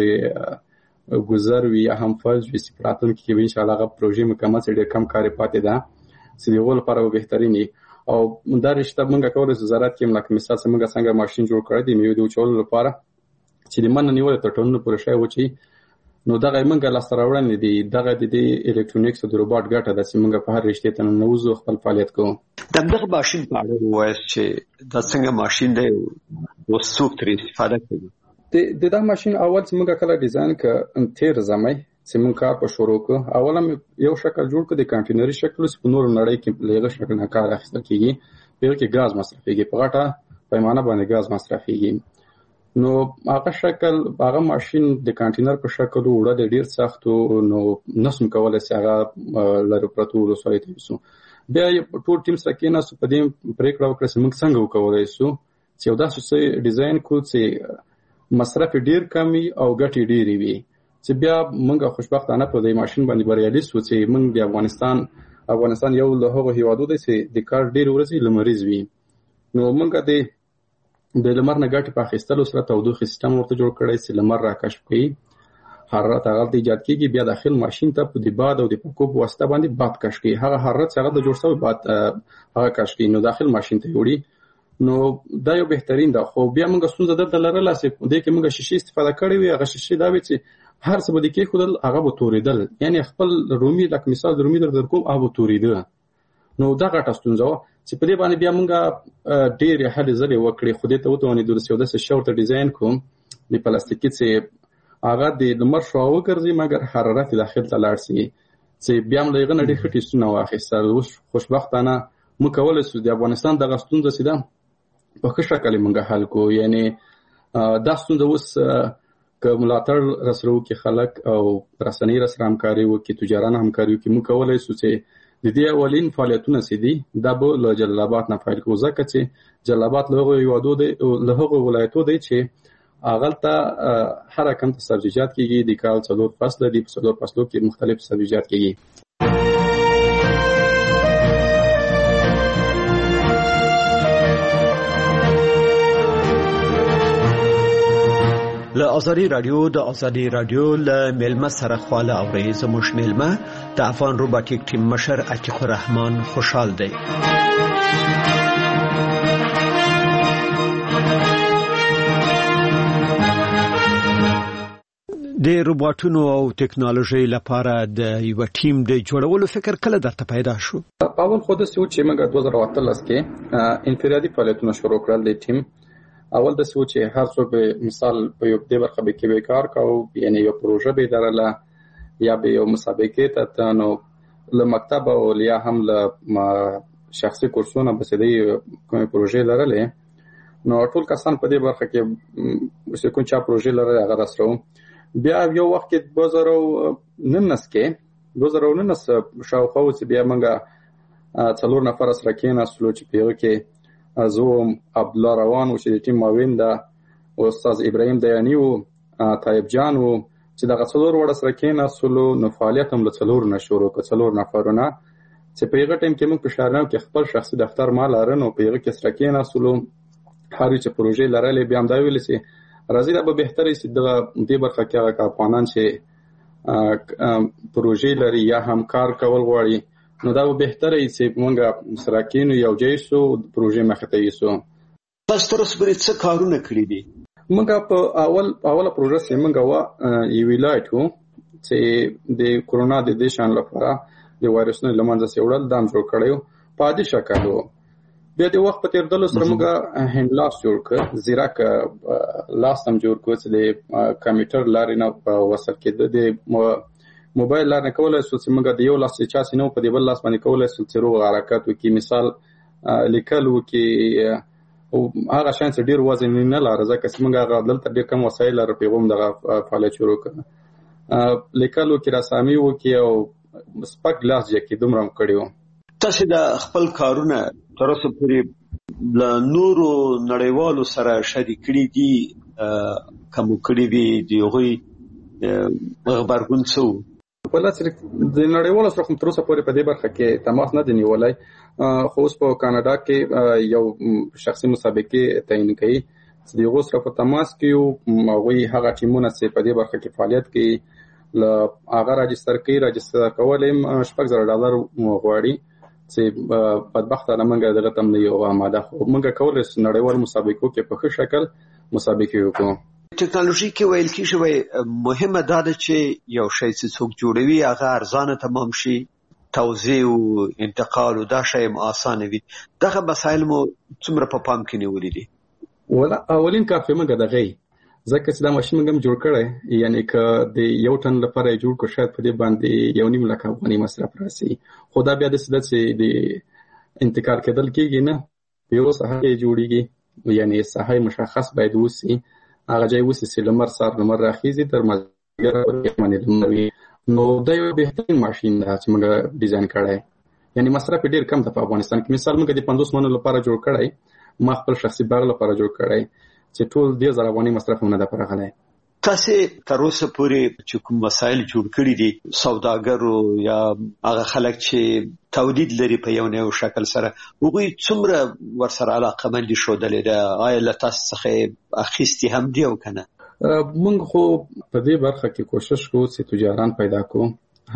ګذر وي یا هم فلج وي چې په راتلونکي کې به انشاءالله هغه پروژې مکمل چې ډېر کم کارې پاتې ده چې د هغو لپاره به بهترینې. او دا رشته موږ کولی شو زراعت کې هم لکه مثال چې موږ څنګه ماشین جوړ کړی د میوې د وچولو لپاره چې د من نه نیولې تر ټولنو پورې شی وچوي، نو دغه موږ لاسته راوړنې دي. دغه د الکترونیکس او د روباټ ګټه ده چې موږ په هر رشتې ته ننوځو، خپل فعالیت کوو. دغه ماشین په اړه ووایاست چې دا څنګه ماشین دی او څوک ترې استفاده کوي؟ دغه ماشین اول چې موږ کله ډیزاین کړ تیر زمای چې موږ کار په شروع کړ، اوله یو شکل جوړ کړ د کانټینري شکل، چې په نور نړۍ کې په لږه شکل نه کار اخیستل کیږي، په کې غاز مصرفيږي، په غټه پیمانه باندې غاز مصرفيږي. نو هغه شکل هغه ماشین د کانټینر په شکل وړه د ډیر سخت نو نسم کولای چې هغه لري پروتو وسایل تیسو. بیا ټول ټیم سره کې ناس په دې پریکړه وکړه چې موږ څنګه وکولای شو چې یو داسې ډیزاین کو چې مصرف ډیر کمی او ګټې ډېرې وي، چې بیا موږ خوشبختانه په دې ماشین باندې بریالي شو چې موږ د افغانستان یو له هغو هیوادو دی چې د کار ډېر ورځې لمریز وي. نو موږ د لمر نه ګټې په اخیستلو سره تودوخې سیستم ورته جوړ کړی چې لمر راکشف کوي، حرارت هغه ایجاد کیږي، بیا داخل ماشین ته په د باد او د پکو په واسطه باندې باد کشف کوي، هغه حرارت هغه د جوړ شوی باد هغه کشف کوي، نو داخل ماشین ته وړي. نو دا یو بهترین ده. خو بیا موږ ستونزه دلته لرله چې دې کې موږ شیشې استفاده کړې وي، هغه شیشې دا وي چې هر څه به د کې خودل هغه به تورېدل، یعنی خپل رومي لکه مثال د رومي در کوم هغه به تورېده. نو دا غټه ستونزه و چې په دې باندې بیا موږ ډېرې هلې ځلې وکړې، خو دې ته وتوانېدو چې یو داسې شی ورته ډیزاین کوم د پلاستیکي چې هغه د لمر شعاع وګرځي مګر حرارت داخل ته لاړ شي، چې بیا هم له هغه نه ډېر ښه ټیسټونه واخیستل. اوس خوشبختانه موږ کولی شو د افغانستان دغه ستونزه چې ده په ښه شکل یې موږ حل کړو. یعنې دا ستونزه اوس که ملاتړ راسره وکړي خلک او رسنۍ راسره همکاري وکړي، تجاران همکاري وکړي، موږ کولی شو چې د دې اولین فعالیتونه چې دي دا به له جلال آباد نه پیل کړو، ځکه چې جلال آباد له هغو ولایتو دی چې هغلته هر رقم ته سبزیجات کېږي، د کال 4 فصله دي، په 4 فصلو کې مختلف سبزیجات کېږي. له ازادي رادیو له ملما سره خواله اوري زموږ ملما د افغان روباتیک ټیم مشر عتیق الرحمن خوشحال دی. د روباټونو او ټکنالوژي لپاره د یو ټیم د جوړولو فکر کله درته پیدا شو؟ اول خو د سوچ چې موږ 2013 کې انفرادي فعالیتونه شروع کړل د ټیم. اول د سوچ هر څوک به مثال په یو د برخه به کې کار کاو، یعنی یو پروژه به درله یا به یو مسابقه ته نو له مکتب او یا هم له شخصي کورسونه به سدي کومه پروژه لرله. نو ټول کسان په دې برخه کې چې کوم چا پروژه لرله هغه راسرو. بیا یو وخت کې 2019 کې 2019 شاوخوا چې بیا موږ 4 نفر سره کېناستلو چې په کې زوم عبد الله روان او چې د ټیم معاون دا استاد ابراهیم دیانی او طیب جان او چې دغه 4 وړ سره کېناستلو نو فعالیت هم له 4 نه شروع کړ. 4 نفرونه چې په هغه ټیم کې موږ په شهرنو کې خپل شخصي دفتر مال لرنو په هغه کې سره کېناستلو هر چې پروژې لرلې بیا هم دا ویل چې راځي دا به بهتري چې د دې برخه کې هغه افغانان چې پروژې لري یا هم کار کول غواړي نو دا به بهتري چې موږ سره کېنو یو ځای شو پروژې مخته یوسو. تاسو تر اوسه پورې څه کارونه کړی دي؟ موږ په اوله پروژه چې موږ یو ولایتو چې د کورونا د شان لپاره د وایرسونو لمانځه سیوړل دام جوړ کړو په عادي شکل وو. بیا د وخت په تیردلو سره موږ هندلاس جوړ کړ، زیراک لاس هم جوړ کړ چې د کمپیوټر لارې نه وصل کېده. د موبایل لارې کولای شو چې موږ د یو لاس چې چاسي نو په دې بل لاس باندې کولای شو چې روغ حرکت وکړي، مثال لیکل وکړي او هغه شان چې ډیر وزن نه لاره ځکه چې موږ هغه دلته ډیر کم وسایل لرو پیغام دغه فعالیت شروع کړ. لیکل وکړي، رسامي وکړي او سپک ګلاس جکې دومره کړیو. تاسو د خپل کارونه تر اوسه پورې د نورو نړیوالو سره شریک کړي دي کوم کړي دي هغوی خبرګون څو په لاس د نړیوالو سره تر اوسه پورې په دې برخه کې تماس نه دی نیولای. خو اوس په کاناډا کې یو شخصي مسابقه تعین کړي چې دغه سره په تماس کې یو هغه ټیمونه چې په دې برخه کې فعالیت کوي ل هغه راجستر کولې $6,000 غواړي چې بدبختانه موږ دغه تم نه یو آماده خو موږ کولای شو نړیوال مسابقو کې په ښه شکل مسابقه وکړو. ټکنالوژي کې ویل کېږي مهمه ده چې یو شی چې څوک جوړوي هغه ارزانه تمام شي، توزیع او انتقال او دا شی آسانه وي. دغه مسایل مو څومره په پام کې نیولې دي؟ ولا اولین کار چې موږ دغه ځکه چې دا ماشين موږ جوړ کړی، یعنی که د یو ټن لپاره جوړ کو شاید په دې باندې 1.5 لک افغاني مصرف راسي. خو دا بیا د سده چې د انتقال کېدل کېږي نه یو ساحه جوړیږي، یعنی ساحه مشخص باید وسی هغه ځای وسی چې لمر سار لمر راخیزي تر مازیګر باندې لمروي. نو دا یو بهترین ماشين ده چې موږ ډیزاین کړی، یعنی مصرف ډیر کم ده په افغانستان کې. مثال موږ د 50 منو لپاره جوړ کړی، ما خپل شخصي باغ لپاره جوړ کړی چې ټول 10,000 افغاني مصرف نه ده پرغلای. تاسو تر اوسه پورې چې کوم وسایل جوړ کړی دي سوداګرو یا هغه خلک چې تولید لري په یو نه یو شکل سره هغوی څومره ورسره علاقه مند شو دلته آیا له تاسو څخه اخیستي هم دی او کنه؟ موږ خو په دې برخه کې کوشش کوو چې تجاران پیدا کوو.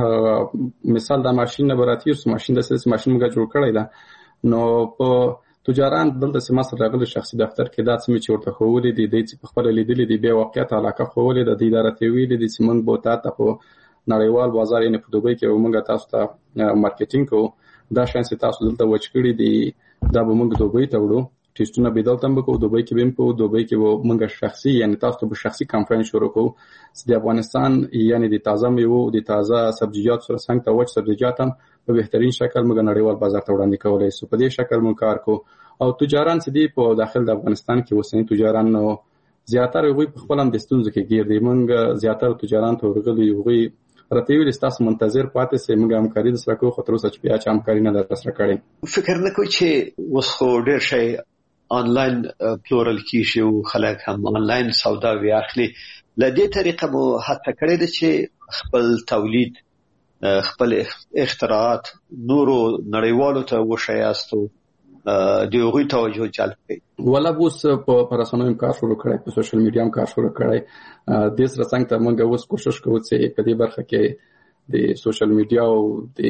مثال دا ماشين نه براتي او ماشين د سلس ماشين موږ جوړ کړی دا نو په تجاران دلته سم سره راغلي شخصي دفتر کې دا څه چې ورته خولې دي د خپل لیدلې دي به واقعیت علاقه خولې د اداره ته ویلې دي چې موږ به تاسو په نړیوال بازار یې په دوبۍ کې موږ تاسو ته مارکیټینګ کوو. دا شان چې تاسو دلته وچکړي دي دا به موږ دوبۍ ته وړو، ټیسټونه به دلته موږ په دوبۍ کې بیم په دوبۍ کې موږ شخصي یعنی تاسو په شخصي کانفرنس شروع کوو چې د افغانستان یعنی د تازه میوه د تازه سبزیجات سره څنګه ته وچ سبزیجات هم په بهترین شکل موږ نړیوال بازار ته وړاندې کولای شو. په دې شکل موږ کار کوو او تجاران چې دی په داخل د افغانستان کې وسنی تجاران نو زیاتره وي په خپل هم د ستونزو کې ګیر دي. موږ زیاتره تجاران ته ورغلي وي راته ویل تاسو منتظر پاتې سي موږ همکاري د سره کوو، خو تر اوسه چې بیا چې همکاري نه درسره کړې. فکر نه کوي چې اوس خو ډېر شي آنلاین پلورل کیږي او خلک هم آنلاین سودا وی اخلي. لدې طریقه مو هڅه کړې ده چې خپل تولید خپل اختراعات نورو نړیوالو ته وښایاستو د هغوی توجه جلب کړي. ولا اوس په رسنیو کار شروع کړی، په سوشل میډیا کار شروع کړی. د سره څنګه موږ اوس کوشش کوو چې په دې برخه کې د سوشل میډیا او د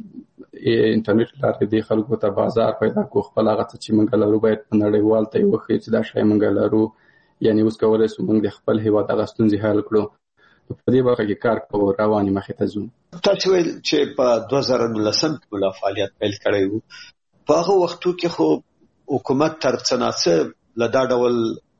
انټرنیټ لارې د خلکو ته بازار پیدا کوو. خپل هغه چې موږ لرو باید په نړیوال ته وښیو چې دا شی موږ لرو. یعنی اوس کولای شو موږ د خپل هیواد هغه ستونزې حل کړو. په دې برخه کې کار کوو، رواني مخې ته ځو. تاسو ویل چې په 2019 کې ملا فعالیت پیل کړی وو. په هغه وختو کې خو حکومت تر څه ناڅه له دا ډول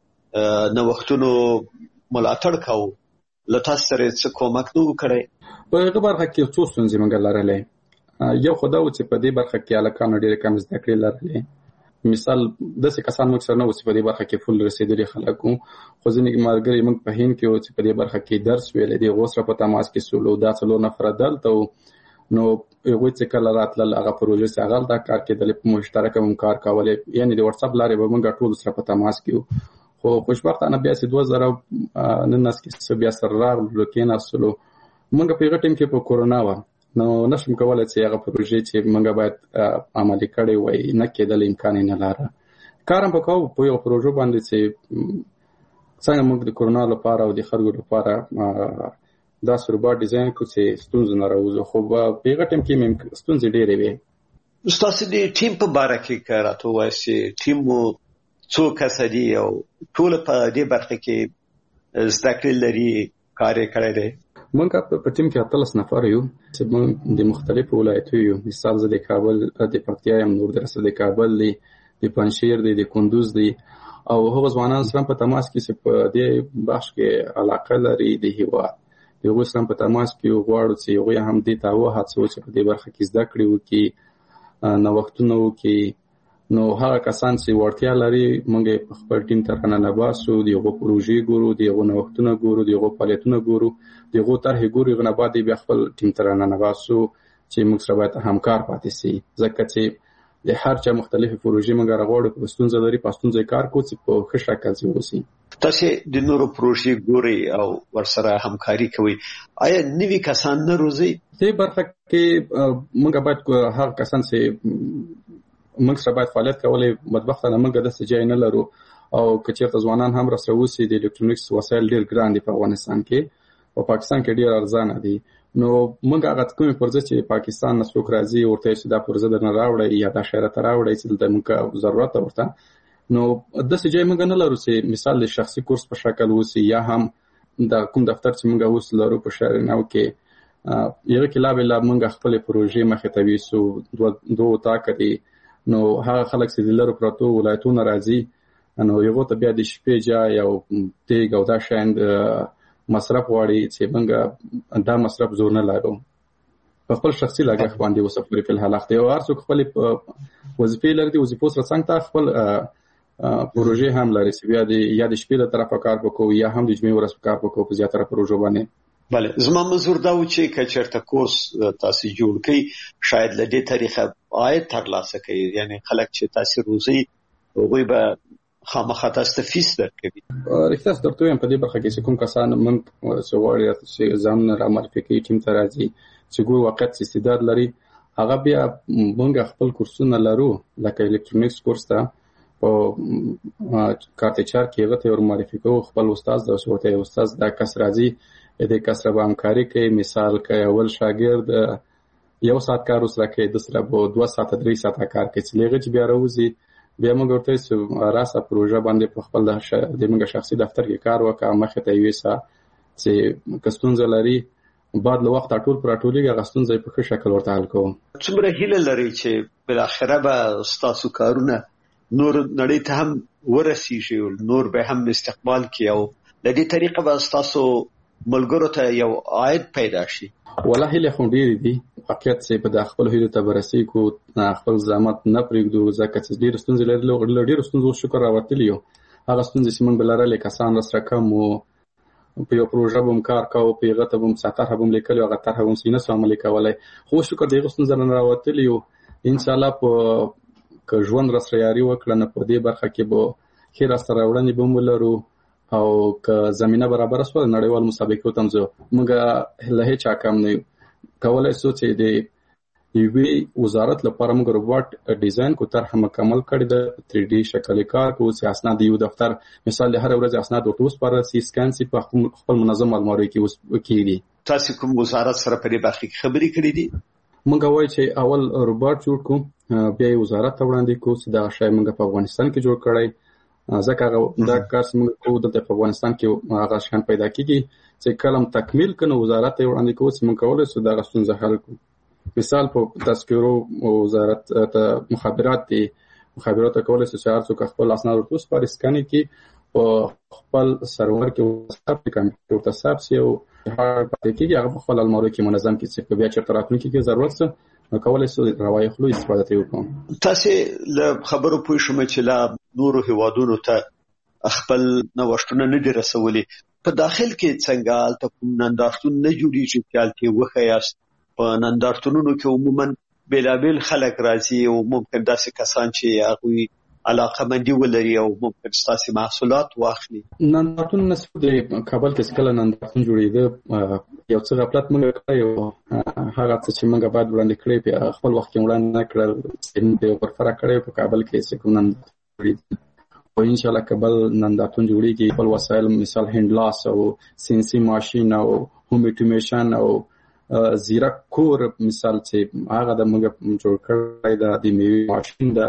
نوښتونو ملاتړ کاوه. له تاسو سره څه کومک نه وکړي؟ په هغه برخه کې څو ستونزې موږ لرلې. یو خو دا و چې په دې برخه کې هلکان ډېرې کم زده کړې لرلې. مثال داسې کسان موږ سره نه و چې په دې برخه کې فل رسېدلي خلک وو، خو ځینې ملګري موږ په هند کې وو چې په دې برخه کې درس ویلی دي. هغو سره په تماس کې سولو. دا 4 نفره دلته وو. نو هغوی چې کله راتلل هغه پروژې چې هغه دا کار کېدلې، په مشترکه هم کار کولې. یعنې د وټساپ لارې به موږ ټول سره په تماس کې وو. خو خوشبختانه بیا چې 2019 کې بیا سره راغلو، کېناستلو. موږ په هغه ټیم کې په کورونا وه، نو نشم کولی چې هغه پروژې چې موږ باید عملي کړې وای نه کېدل، امکان یې نه لاره. کار هم په کوو په یو پروژو باندې چې څنګه موږ د کورونا لپاره او د خلکو لپاره دا سروبار ډیزاین کړو چې ستونزې نه راوځو. خو په هغه ټیم کې مې ستونزې ډېرې وې. ستاسو د ټیم په باره کې راته ووایاست چې ټیم مو څو کسه دي او ټول په دې برخه کې زده کړې لري، کار یې کړی دی؟ موږ په ټیم کې 18 نفر یو چې موږ د مختلفو ولایتو یو. مثال زه د کابل، د پکتیا یم، نور درسه د کابل دی، د پنجشیر دی، د کندوز دی، او هغه ځوانان سره په تماس کې چې په دې بخش کې علاقه لري د هیواد. د هغوی سره په تماس کې غواړو چې هغوی هم دې ته وهڅوو چې په دې برخه کې زده کړې وکړي، نوښتونه وکړي. نو هغه کسان چې وړتیا لري موږ په خپل ټیم ته راننباسو، د هغو پروژې ګورو، د هغو نوښتونه ګورو، د هغو فعالیتونه ګورو، د هغو طرحې ګورو. هغه نه بعد بیا خپل ټیم ته راننباسو چې موږ سره باید همکار پاتې شي. ځکه چې د هر چا مختلفې پروژې موږ راغواړو، په ستونزه لري، په ستونزه کار کوو چې په ښه شکل چې وشي. تاسو د نورو پروژې ګورئ او ورسره همکاري کوئ. آیا نوي کسان نه روزئ؟ دې برخه کې موږ باید هغه کسان چې موږ سره باید فعالیت کولی، بدبختانه موږ داسې ځای نه لرو. او که چېرته ځوانان هم راسره اوسي، د الکترونیکس وسایل ډېر ګران دي په افغانستان کې، او پاکستان کې ډېر ارزانه دي. نو موږ هغه کومې پروژې چې پاکستان نه څوک راځي ورته چې دا پروژه درنه راوړئ یا دا شی راته راوړئ چې دلته موږ ضرورت ورته. نو داسې ځای موږ نه لرو چې مثال د شخصي کورس په شکل اوسي، یا هم د کوم دفتر چې موږ اوس لرو په شهر نو کې یو کې لا بلا موږ خپل پروژې مخې ته ویسو. دوه تاکه دي. نو هغه خلک چې لرو پروتو ولایتونه راځي، نو یو ته بیا د شپې ځای او تیګ او دا شاند مصرف واړي چې موږ دا مصرف زور نه لرو. په خپل شخصي لګښت باندې وسفري په الحال اخته او هر څوک خپل وظیفې لري، وظیفو سره څنګه خپل پروژې هم لري چې بیا د یا د شپې له طرفه کار وکړو یا هم د جمعې ورځ کار وکړو په زیاتره پروژو باندې. بله، زما منظور دا و چې که چېرته کورس تاسو جوړ کړئ، شاید له دې طریقه عاید ترلاسه کوي. یعنی خلک چې تاسو روزي هغوی به خامخا تاسو ته فیس درکوي. رښتیا درته وایم په دې برخه کې چې کوم کسان موږ چې غواړي چې ځانونه رامعرفي کړي، ټیم ته راځي، چې ګور واقعیت استعداد لري، هغه بیا موږ خپل کورسونه لرو. لکه الکترونیکس کورس ته په کارتچار کې هغه ته ورمعرفي کوو خپل استاد د ورته استاد دا کس راځي، د کس سره همکاري کوي. مثال که اول شاګرد 1 ساعت کار وسره کوي، د سره به 2 ساعته 3 ساعته کار کوي، چې لږه چې بیا راوځي بیا موږ ورته چې راسه پروژه باندې په خپل د موږ شخصي دفتر کې کار وکړه، مخې ته یې ویسه چې که ستونزه لري بعد له وخت ټول پر ټولېږي، هغه ستونزه په ښه شکل ورته حل کوو. څومره هیله لري چې بالاخره به ستاسو کارونه نور نړۍ ته هم ورسیږي، نور به هم استقبال کړي او د دې طریقه به ستاسو ملګرو ته یو عاید پیدا شي؟ والله هیله خو ډېرې دي. واقعیت چې په د خپل هیلو ته برسېږو، خپل زحمت نه پرېږدو، ځکه چې ډېرې ستونزې لري. له ډېرو ستونزو شکر راوتلي یو. هغه ستونزې چې موږ به لرلې کسان راسره کم وو، په یو پروژه به هم کار کوو، په هغه ته به هم طرحه به هم لیکلې، هغه طرحه به هم نه سو عملي کولی. خو شکر د هغو ستونزو نه راوتلي یو. انشاءالله که ژوند راسره یاري وکړه نو په دې برخه کې به ښې راسته راوړنې به هم ولرو، او که زمینه برابره شوه د نړیوالو مسابقو ته هم ځو. موږ له هېچا کم نه یو. کولی شو چې د یوې وزارت لپاره موږ روبوټ ډیزاین کو طرح مکمل کړی د 3D شکل کار کو چې اسناد یو دفتر مثال د هر ورځ اسناد اوټوس پر سی سکان سی په خپل منظم المارۍ کې اوس کېږي. تاسو کوم وزارت سره په دې برخه کې خبرې کړې دي؟ موږ وایو چې اول روبوټ جوړ کو بیا وزارت ته وړاندې کو چې دا شی موږ په افغانستان کې جوړ کړی ځکه دا کار موږ کو د افغانستان کې هغه شان پیدا کیږي چې کلم تکمیل کنه وزارت ته وړاندې کو چې موږ کولای شو دا غوښتنه حل کو. مثال په تذکرو وزارت ته مخابرات کولای شي چې هر څوک خپل اسناد ورته سپارښت سکاني کې په خپل سرور کې وساب کمپیوټر ته حساب سي او هغه پاتې کېږي هغه خپل المارۍ کې منظم کې چې بیا چیرته راتلونکي کې ضرورت څه نو کولای شي روایخلو استفاده ترې وکړو. تاسو له خبرو پوه شوم چې لا نورو هیوادونو ته خپل نوښتونه نه دي رسولي. په داخل کې څنګه ته نندارتون نه جوړیږي چې الته وخیاست په نندارتونونو کې عموما بیلابیل خلک راځي او ممکن داسې کسان چې هغه علاقه مندي ولري او ممکن ستاسو محصولات واخلي. نندارتون نسبت د کابل کې څکل نندارتون جوړېده یو څه غفلت موږ کړی هغه چې موږ بعد وړاندې کړی په خپل وخت کې وړاندې کړل چې په پر فرق کړی په کابل کې چې کوم نندارتون او ان شاء الله کابل نندارتون جوړیږي. خپل وسایل مثال هندلاس او سینسي ماشين او هوم اټومیشن او زیرا کور مثال چې هغه د موږ جوړ کړی د میوه ماشين دا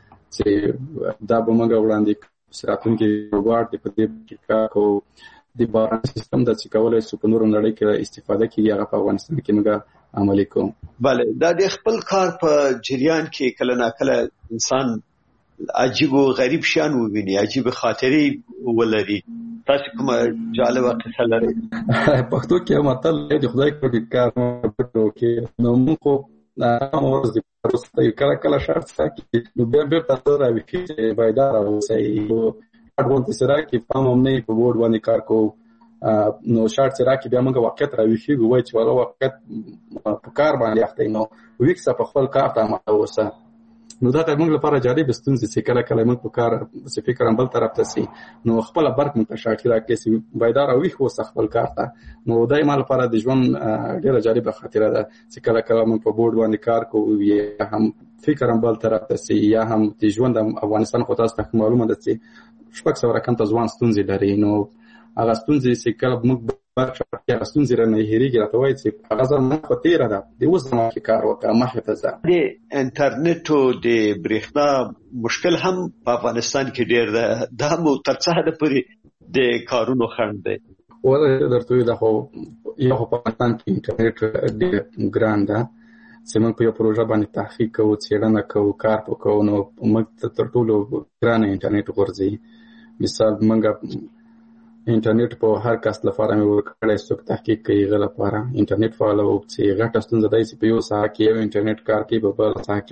چې دا به موږ وړاندې سراتون کې روبوټ په دې کې کو د باران سیستم د چې کولای شي په نورو نړۍ کې استفاده کیږي هغه په افغانستان کې موږ عملي کوو. بله دا د خپل کار په جریان کې کله نا کله انسان عجیب او غریب شان وویني عجیب خاطرې ولري. تاسو کوم جالب قصه لرئ؟ پښتو کې متل دی خدای کوي کار نو کې نو موږ امروز د پروسته کله شرط ساتي نو به تاسو راوي چې بایدار اوسئ او اډوانس سره کې پام هم نه په بورډ باندې کار کو نو شرط سره کې بیا موږ وخت راوي چې وای چې ولا وخت په کار باندې اخته نو ویکس په خپل کار ته متوسه نو دا موږ لپاره جالب ستونزې چې کله موږ په کار څه فکر هم بل طرف ته سي نو خپل برک متشاکل راکې سي بایدار او ویخ وسه خپل کار ته نو دایمه لپاره د ژوند ډیره جالب خاطره ده چې کله موږ په بورډ باندې کار کوو یا هم فکر هم بل طرف ته سي یا هم د ژوند افغانستان خو تاسو ته معلومه ده چې شپږ سوه رقم ته ځوان ستونزې لري نو هغه ستونزې چې کله موږ برخه ستونزې را نه هېرېږي راته وایي چې هغه زمانه خو تېره ده د اوس زمانه کې کار وکړه مخې ته ځه. د انټرنیټ او د برېښنا مشکل هم په افغانستان کې ډېر ده دا مو تر څه حده پورې د کارونو خنډ دی؟ والله درته وایي دا خو یو خو په افغانستان کې انټرنیټ ډېر ګران ده چې موږ په یو پروژه باندې تحقیق کوو څېړنه کوو کار کوو نو موږ ته تر ټولو ګرانه انټرنیټ غورځي. مثال موږ انټرنیټ په هر کس لپاره مې ورکړی څوک تحقیق کوي هغه لپاره انټرنیټ فعال او چې غټه ستونزه ده چې په یو ساعت کې یو انټرنیټ کار کوي په بل ساعت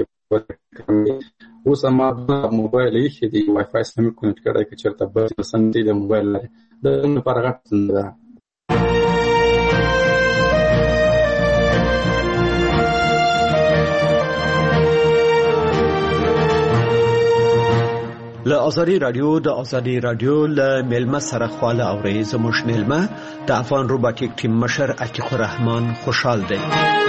کې اوس ما موبایل یې دی وای فای سم کنیکټ کړی چې چرته بل سم دی د موبایل د لپاره غټه ستونزه ده. له ازادي رادیو له ملما سره خواله اوري زموږ ملما د افغان روبوټیک ټیم مشر عتیق الرحمن خوشحال دی.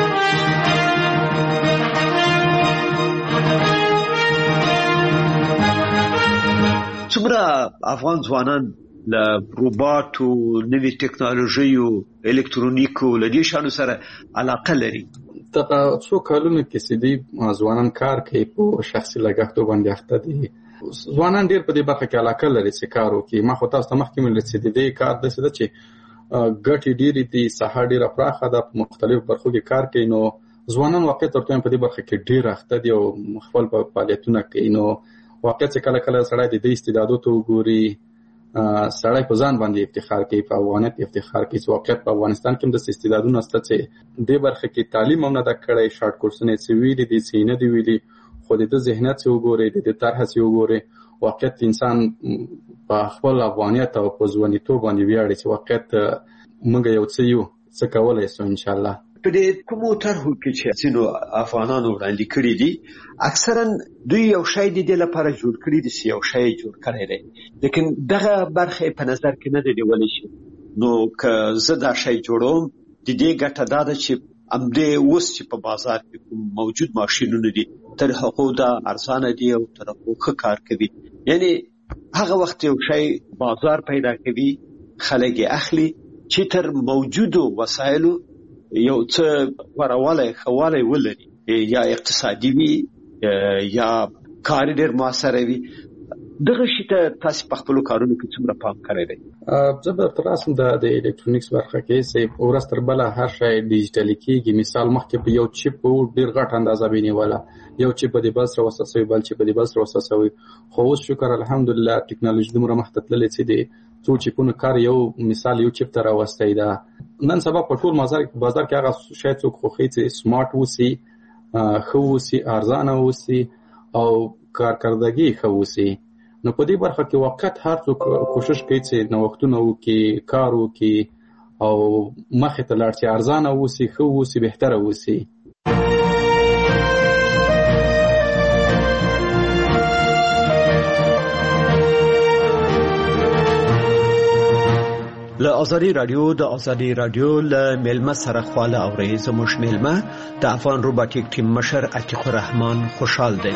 څومره افغان ځوانان له روبوټ او نوې ټکنالوژي او الکترونیکو له دې شانو سره علاقه لري؟ دا څو کلونه کې سړي ځوانان کار کوي په شخصي لګښتو باندې اخته دي. ځوانان ډېر په دې برخه کې علاقه لري چې کار وکړي. ما خو تاسو ته مخکې ویل چې د دې کار داسې ده چې ګټې ډېرې دي ساحه ډېره پراخه ده په مختلفو برخو کې کار کوي نو ځوانان واقع تر ټولو په دې برخه کې ډېر اخته دي او خپل فعالیتونه کوي نو واقع چې کله سړی د دې استعدادو ته وګوري سړی په ځان باندې افتخار کوي په افغانیت افتخار کوي چې واقع په افغانستان کې د استعدادونو شته چې دې برخه کې تعلیم هم نه ده کړی شارټ کورسونه چې ویلي دي چې نه دي ویلي خو د ذهنیت څخه وګورئ د طرح څخه وګورئ واقعیت انسان په خپل افغانیت او په ځوانیتوب باندې ویاړي چې واقعیت موږ یو څه کولای شو ان شاء الله. په دې کومو طرحو کې چې ځینو افغانانو وړاندې کړي دي اکثرا دوی یو شی د دې لپاره جوړ کړي دي چې یو شی جوړ کړی دی لیکن دغه برخه په نظر کې نه دی نیول شي نو که زه دا شی جوړوم د دې ګټه دا ده چې امدې اوس چې په بازار کې کوم موجود ماشینونه دي تر هغه دا ارزانه دي او تر هغه ښه کار کوي. یعنی هغه وخت یو شی بازار پیدا کوي خلک یې اخلي چې تر موجودو وسایلو یو څه ورواله خواله ولري یا اقتصادي وي یا کار ډېر موثر وي. دغه شی ته تاسو په خپل کارونو کې څومره پام کوئ؟ زه به تر اوسه د الکترونیکس برخه کې سه ورستر بل هر شی ډیجیټل کېږي. مثال مخکې په یو چیپ ډېر غټ اندازه بینیواله، یو چیپ په دې بل سره وسوي، بل چیپ په دې بل سره وسوي. خو اوس شکر الحمدلله ټیکنالوژي دومره مخته تللې چې د څو چیپونو کار یو مثال یو چیپ ته راوستي دا. نن سبا په ټول بازار کې هغه شی څوک خوښي چې سمارټ وسی، ښه وسی، ارزانه وسی او کارکردګي ښه وسی. نو په دې برخه کې وخت هر څوک کوشش کوي چې نوښتونه وکړي، کار وکړي او مخې ته لاړ شي، ارزانه وسی، ښه وسی، بهتره وسی. له آزادی رادیو له ملمه سره خواله اوري. زموږ ملمه د افغان روباتیک ټیم مشر عتیق الرحمن خوشحال دی.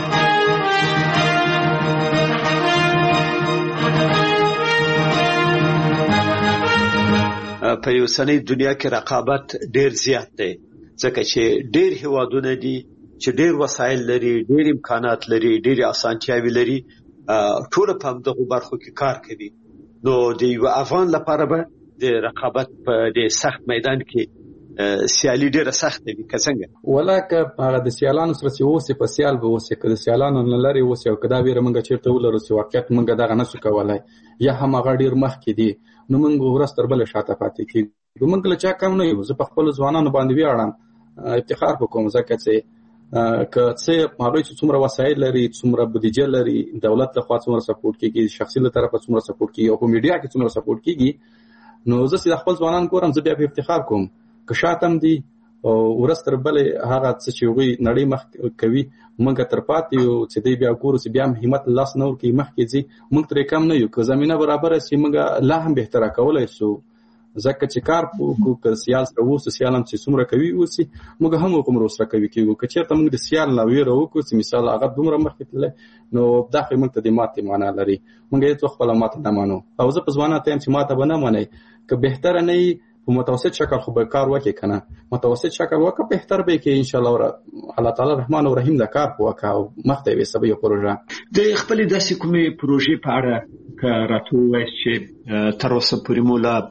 په یو سنې دنیا کې رقابت ډېر زیات دی ځکه چې ډېر هیوادونه دي چې ډېر وسایل لري، ډېر امکانات لري، ډېر اسانتیاوي لري، ټول په دغه برخو کې کار کوي. نو د یو افغان لپاره به د رقابت په دې سخت میدان کې سیالي ډېره سخته وي که څنګه؟ ولکه هغه د سیالانو سره چې اوسې په سیال به اوسې، که د سیالانو نه لرې اوسې او که دا ویره موږ چېرته ولرو چې واقعیت موږ دغه نشو کولی یا هم هغه ډېر مخکې دي، نو موږ ورځ تر بلې شاته پاتې کېږو. موږ له چا کم نه یو. زه په خپلو ځوانانو باندې ویاړم، افتخار به کوم ځکه چې که څه هغوی چې څومره وسایل لري، څومره بودیجه لري، دولت لخوا څومره سپورټ کېږي، شخصي له طرفه څومره سپورټ کېږي او په میډیا کې څومره سپورټ کېږي، نو زه چې د خپل ځوانان ګورم زه بیا په افتخار کوم. که شاته هم دي او ورځ تر بلې هغه څه چې هغوی نړۍ مخ کوي موږ تر پاتې یو چې دی بیا ګورو چې بیا هم همت لاس نه ورکوي، مخکې ځي، موږ ترې کم نه یو. که زمینه برابره شي موږ لا هم بهتره کولی شو ځکه چې کار وکړو. که سیال سره اوسو، سیال هم چې څومره کوي اوسي، موږ هم هغومره ورسره کوي کېږو. که چېرته موږ د سیال نه ویره وکړو چې مثال هغه دومره مخکې تللی، نو دا خو موږ ته د ماتې معنا لري. موږ هېڅ وخت خپله ماته نه منو او زه په ځوانانو ته یم چې ماته به نه منئ. که بهتره نه وي په متوسط شکل خو به کار وکړي که نه، متوسط شکل وکړه، بهتر به یې کې انشاءالله الله تعالی رحمان او رحیم د کار په وکړه او مخته یې ویسته یو پروژه. د خپلې داسې کومې پروژې په اړه که راته ووایاست چې تر اوسه پورې مو لا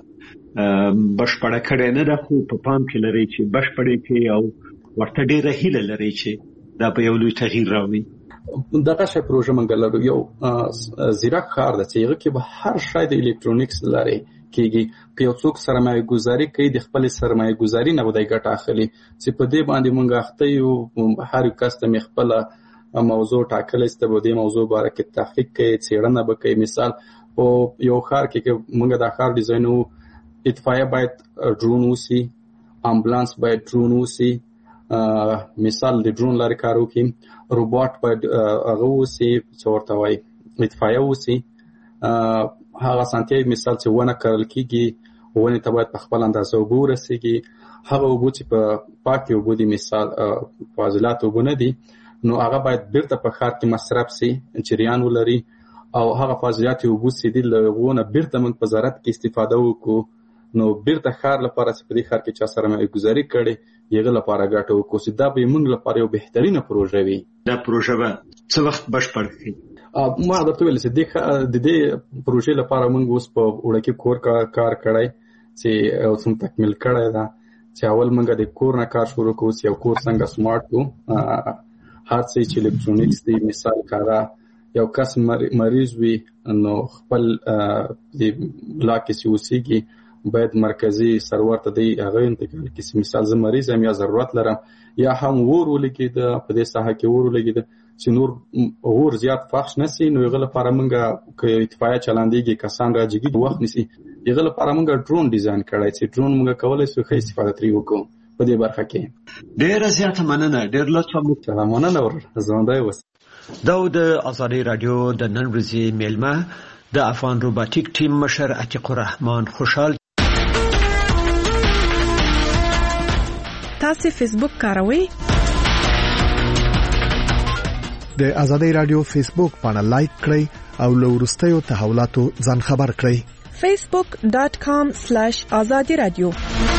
بشپړه کړې نه ده خو په پام کې لرئ چې بشپړې کړئ او ورته ډېره هیله لرئ چې دا به یو لوی تغییر راوړي؟ دغه شی پروژه موږ لرو، یو زیرک ښار ده چې هغه کې به هر شی د الکترونیکس لري کېږي. که یو څوک سرمایه ګذاري کوي د خپلې سرمایه ګذاري نه به دی ګټه اخلي، چې په دې باندې موږ اخته یو. هر یو کس ته مې خپله موضوع ټاکلی چې به دې موضوع باره کې تحقیق کوي، څېړنه به کوي. مثال په یو ښار کې موږ دا ښار ډیزاینو، اطفایه باید ډرون وسی، امبولانس باید ډرون وسی، مثال د ډرون لارې کار وکړي، روباټ باید هغه وسی چې ورته وایي اطفایه وسی. هغه اسانتیاوې مثال چې ونه کرل کېږي، ونې ته باید په خپل اندازه اوبه ورسېږي. هغه اوبه چې په پاکې اوبه دي، مثال فاضلات اوبه نه دي، نو هغه باید بیرته په ښار کې مصرف سي، جریان ولري او هغه فاضلات اوبه چې دي له هغو نه بیرته موږ په زراعت کې استفاده وکړو. نو بیرته ښار لپاره چې په دې ښار کې چا سرمایه ګذاري کړې هغه لپاره ګټه وکړو چې دا به موږ لپاره یو بهترینه پروژه وي. دا پروژه به څه وخت بشپړ شي؟ ما درته ویل چې د دې پروژې لپاره موږ اوس په وړوکي کور کار کړی چې اوس هم تکمیل کړی ده. چې اول موږ د کور نه کار شروع کړو چې یو کور څنګه سمارټ کړو. هر څه چې الکترونیکس دی، مثال کارا یو کس مریض وي نو خپل د بلاک کې اوسېږي باید مرکزی سرور ته دی هغه انتقال کړي. مثال زه مریض یم یا ضرورت لرم یا هم اور ولګید په دې ساحه کې اور ولګید چې نور اور زیات فحش نشي، نو هغه لپاره موږ که اطفایه چلاندېږي کسان راجګي وخت نشي، هغه لپاره موږ ډرون ډیزاین کړی چې ډرون موږ کولای شو ښه استفاده ترې وکړو په دې برخه کې. ډېره زیاته مننه، ډېر لطفه مو مننه ژوندی اوسئ. دا د آزادی رادیو د نن ورځې میلمه د افغان روباتیک ټیم مشر عتیق الرحمن خوشحال. تاسو فیسبوک کاروئ؟ د آزادۍ رادیو فیسبوک باندې لایک کړئ او له وروستیو تحولاتو ځان خبر کړئ. facebook.com/azadi radio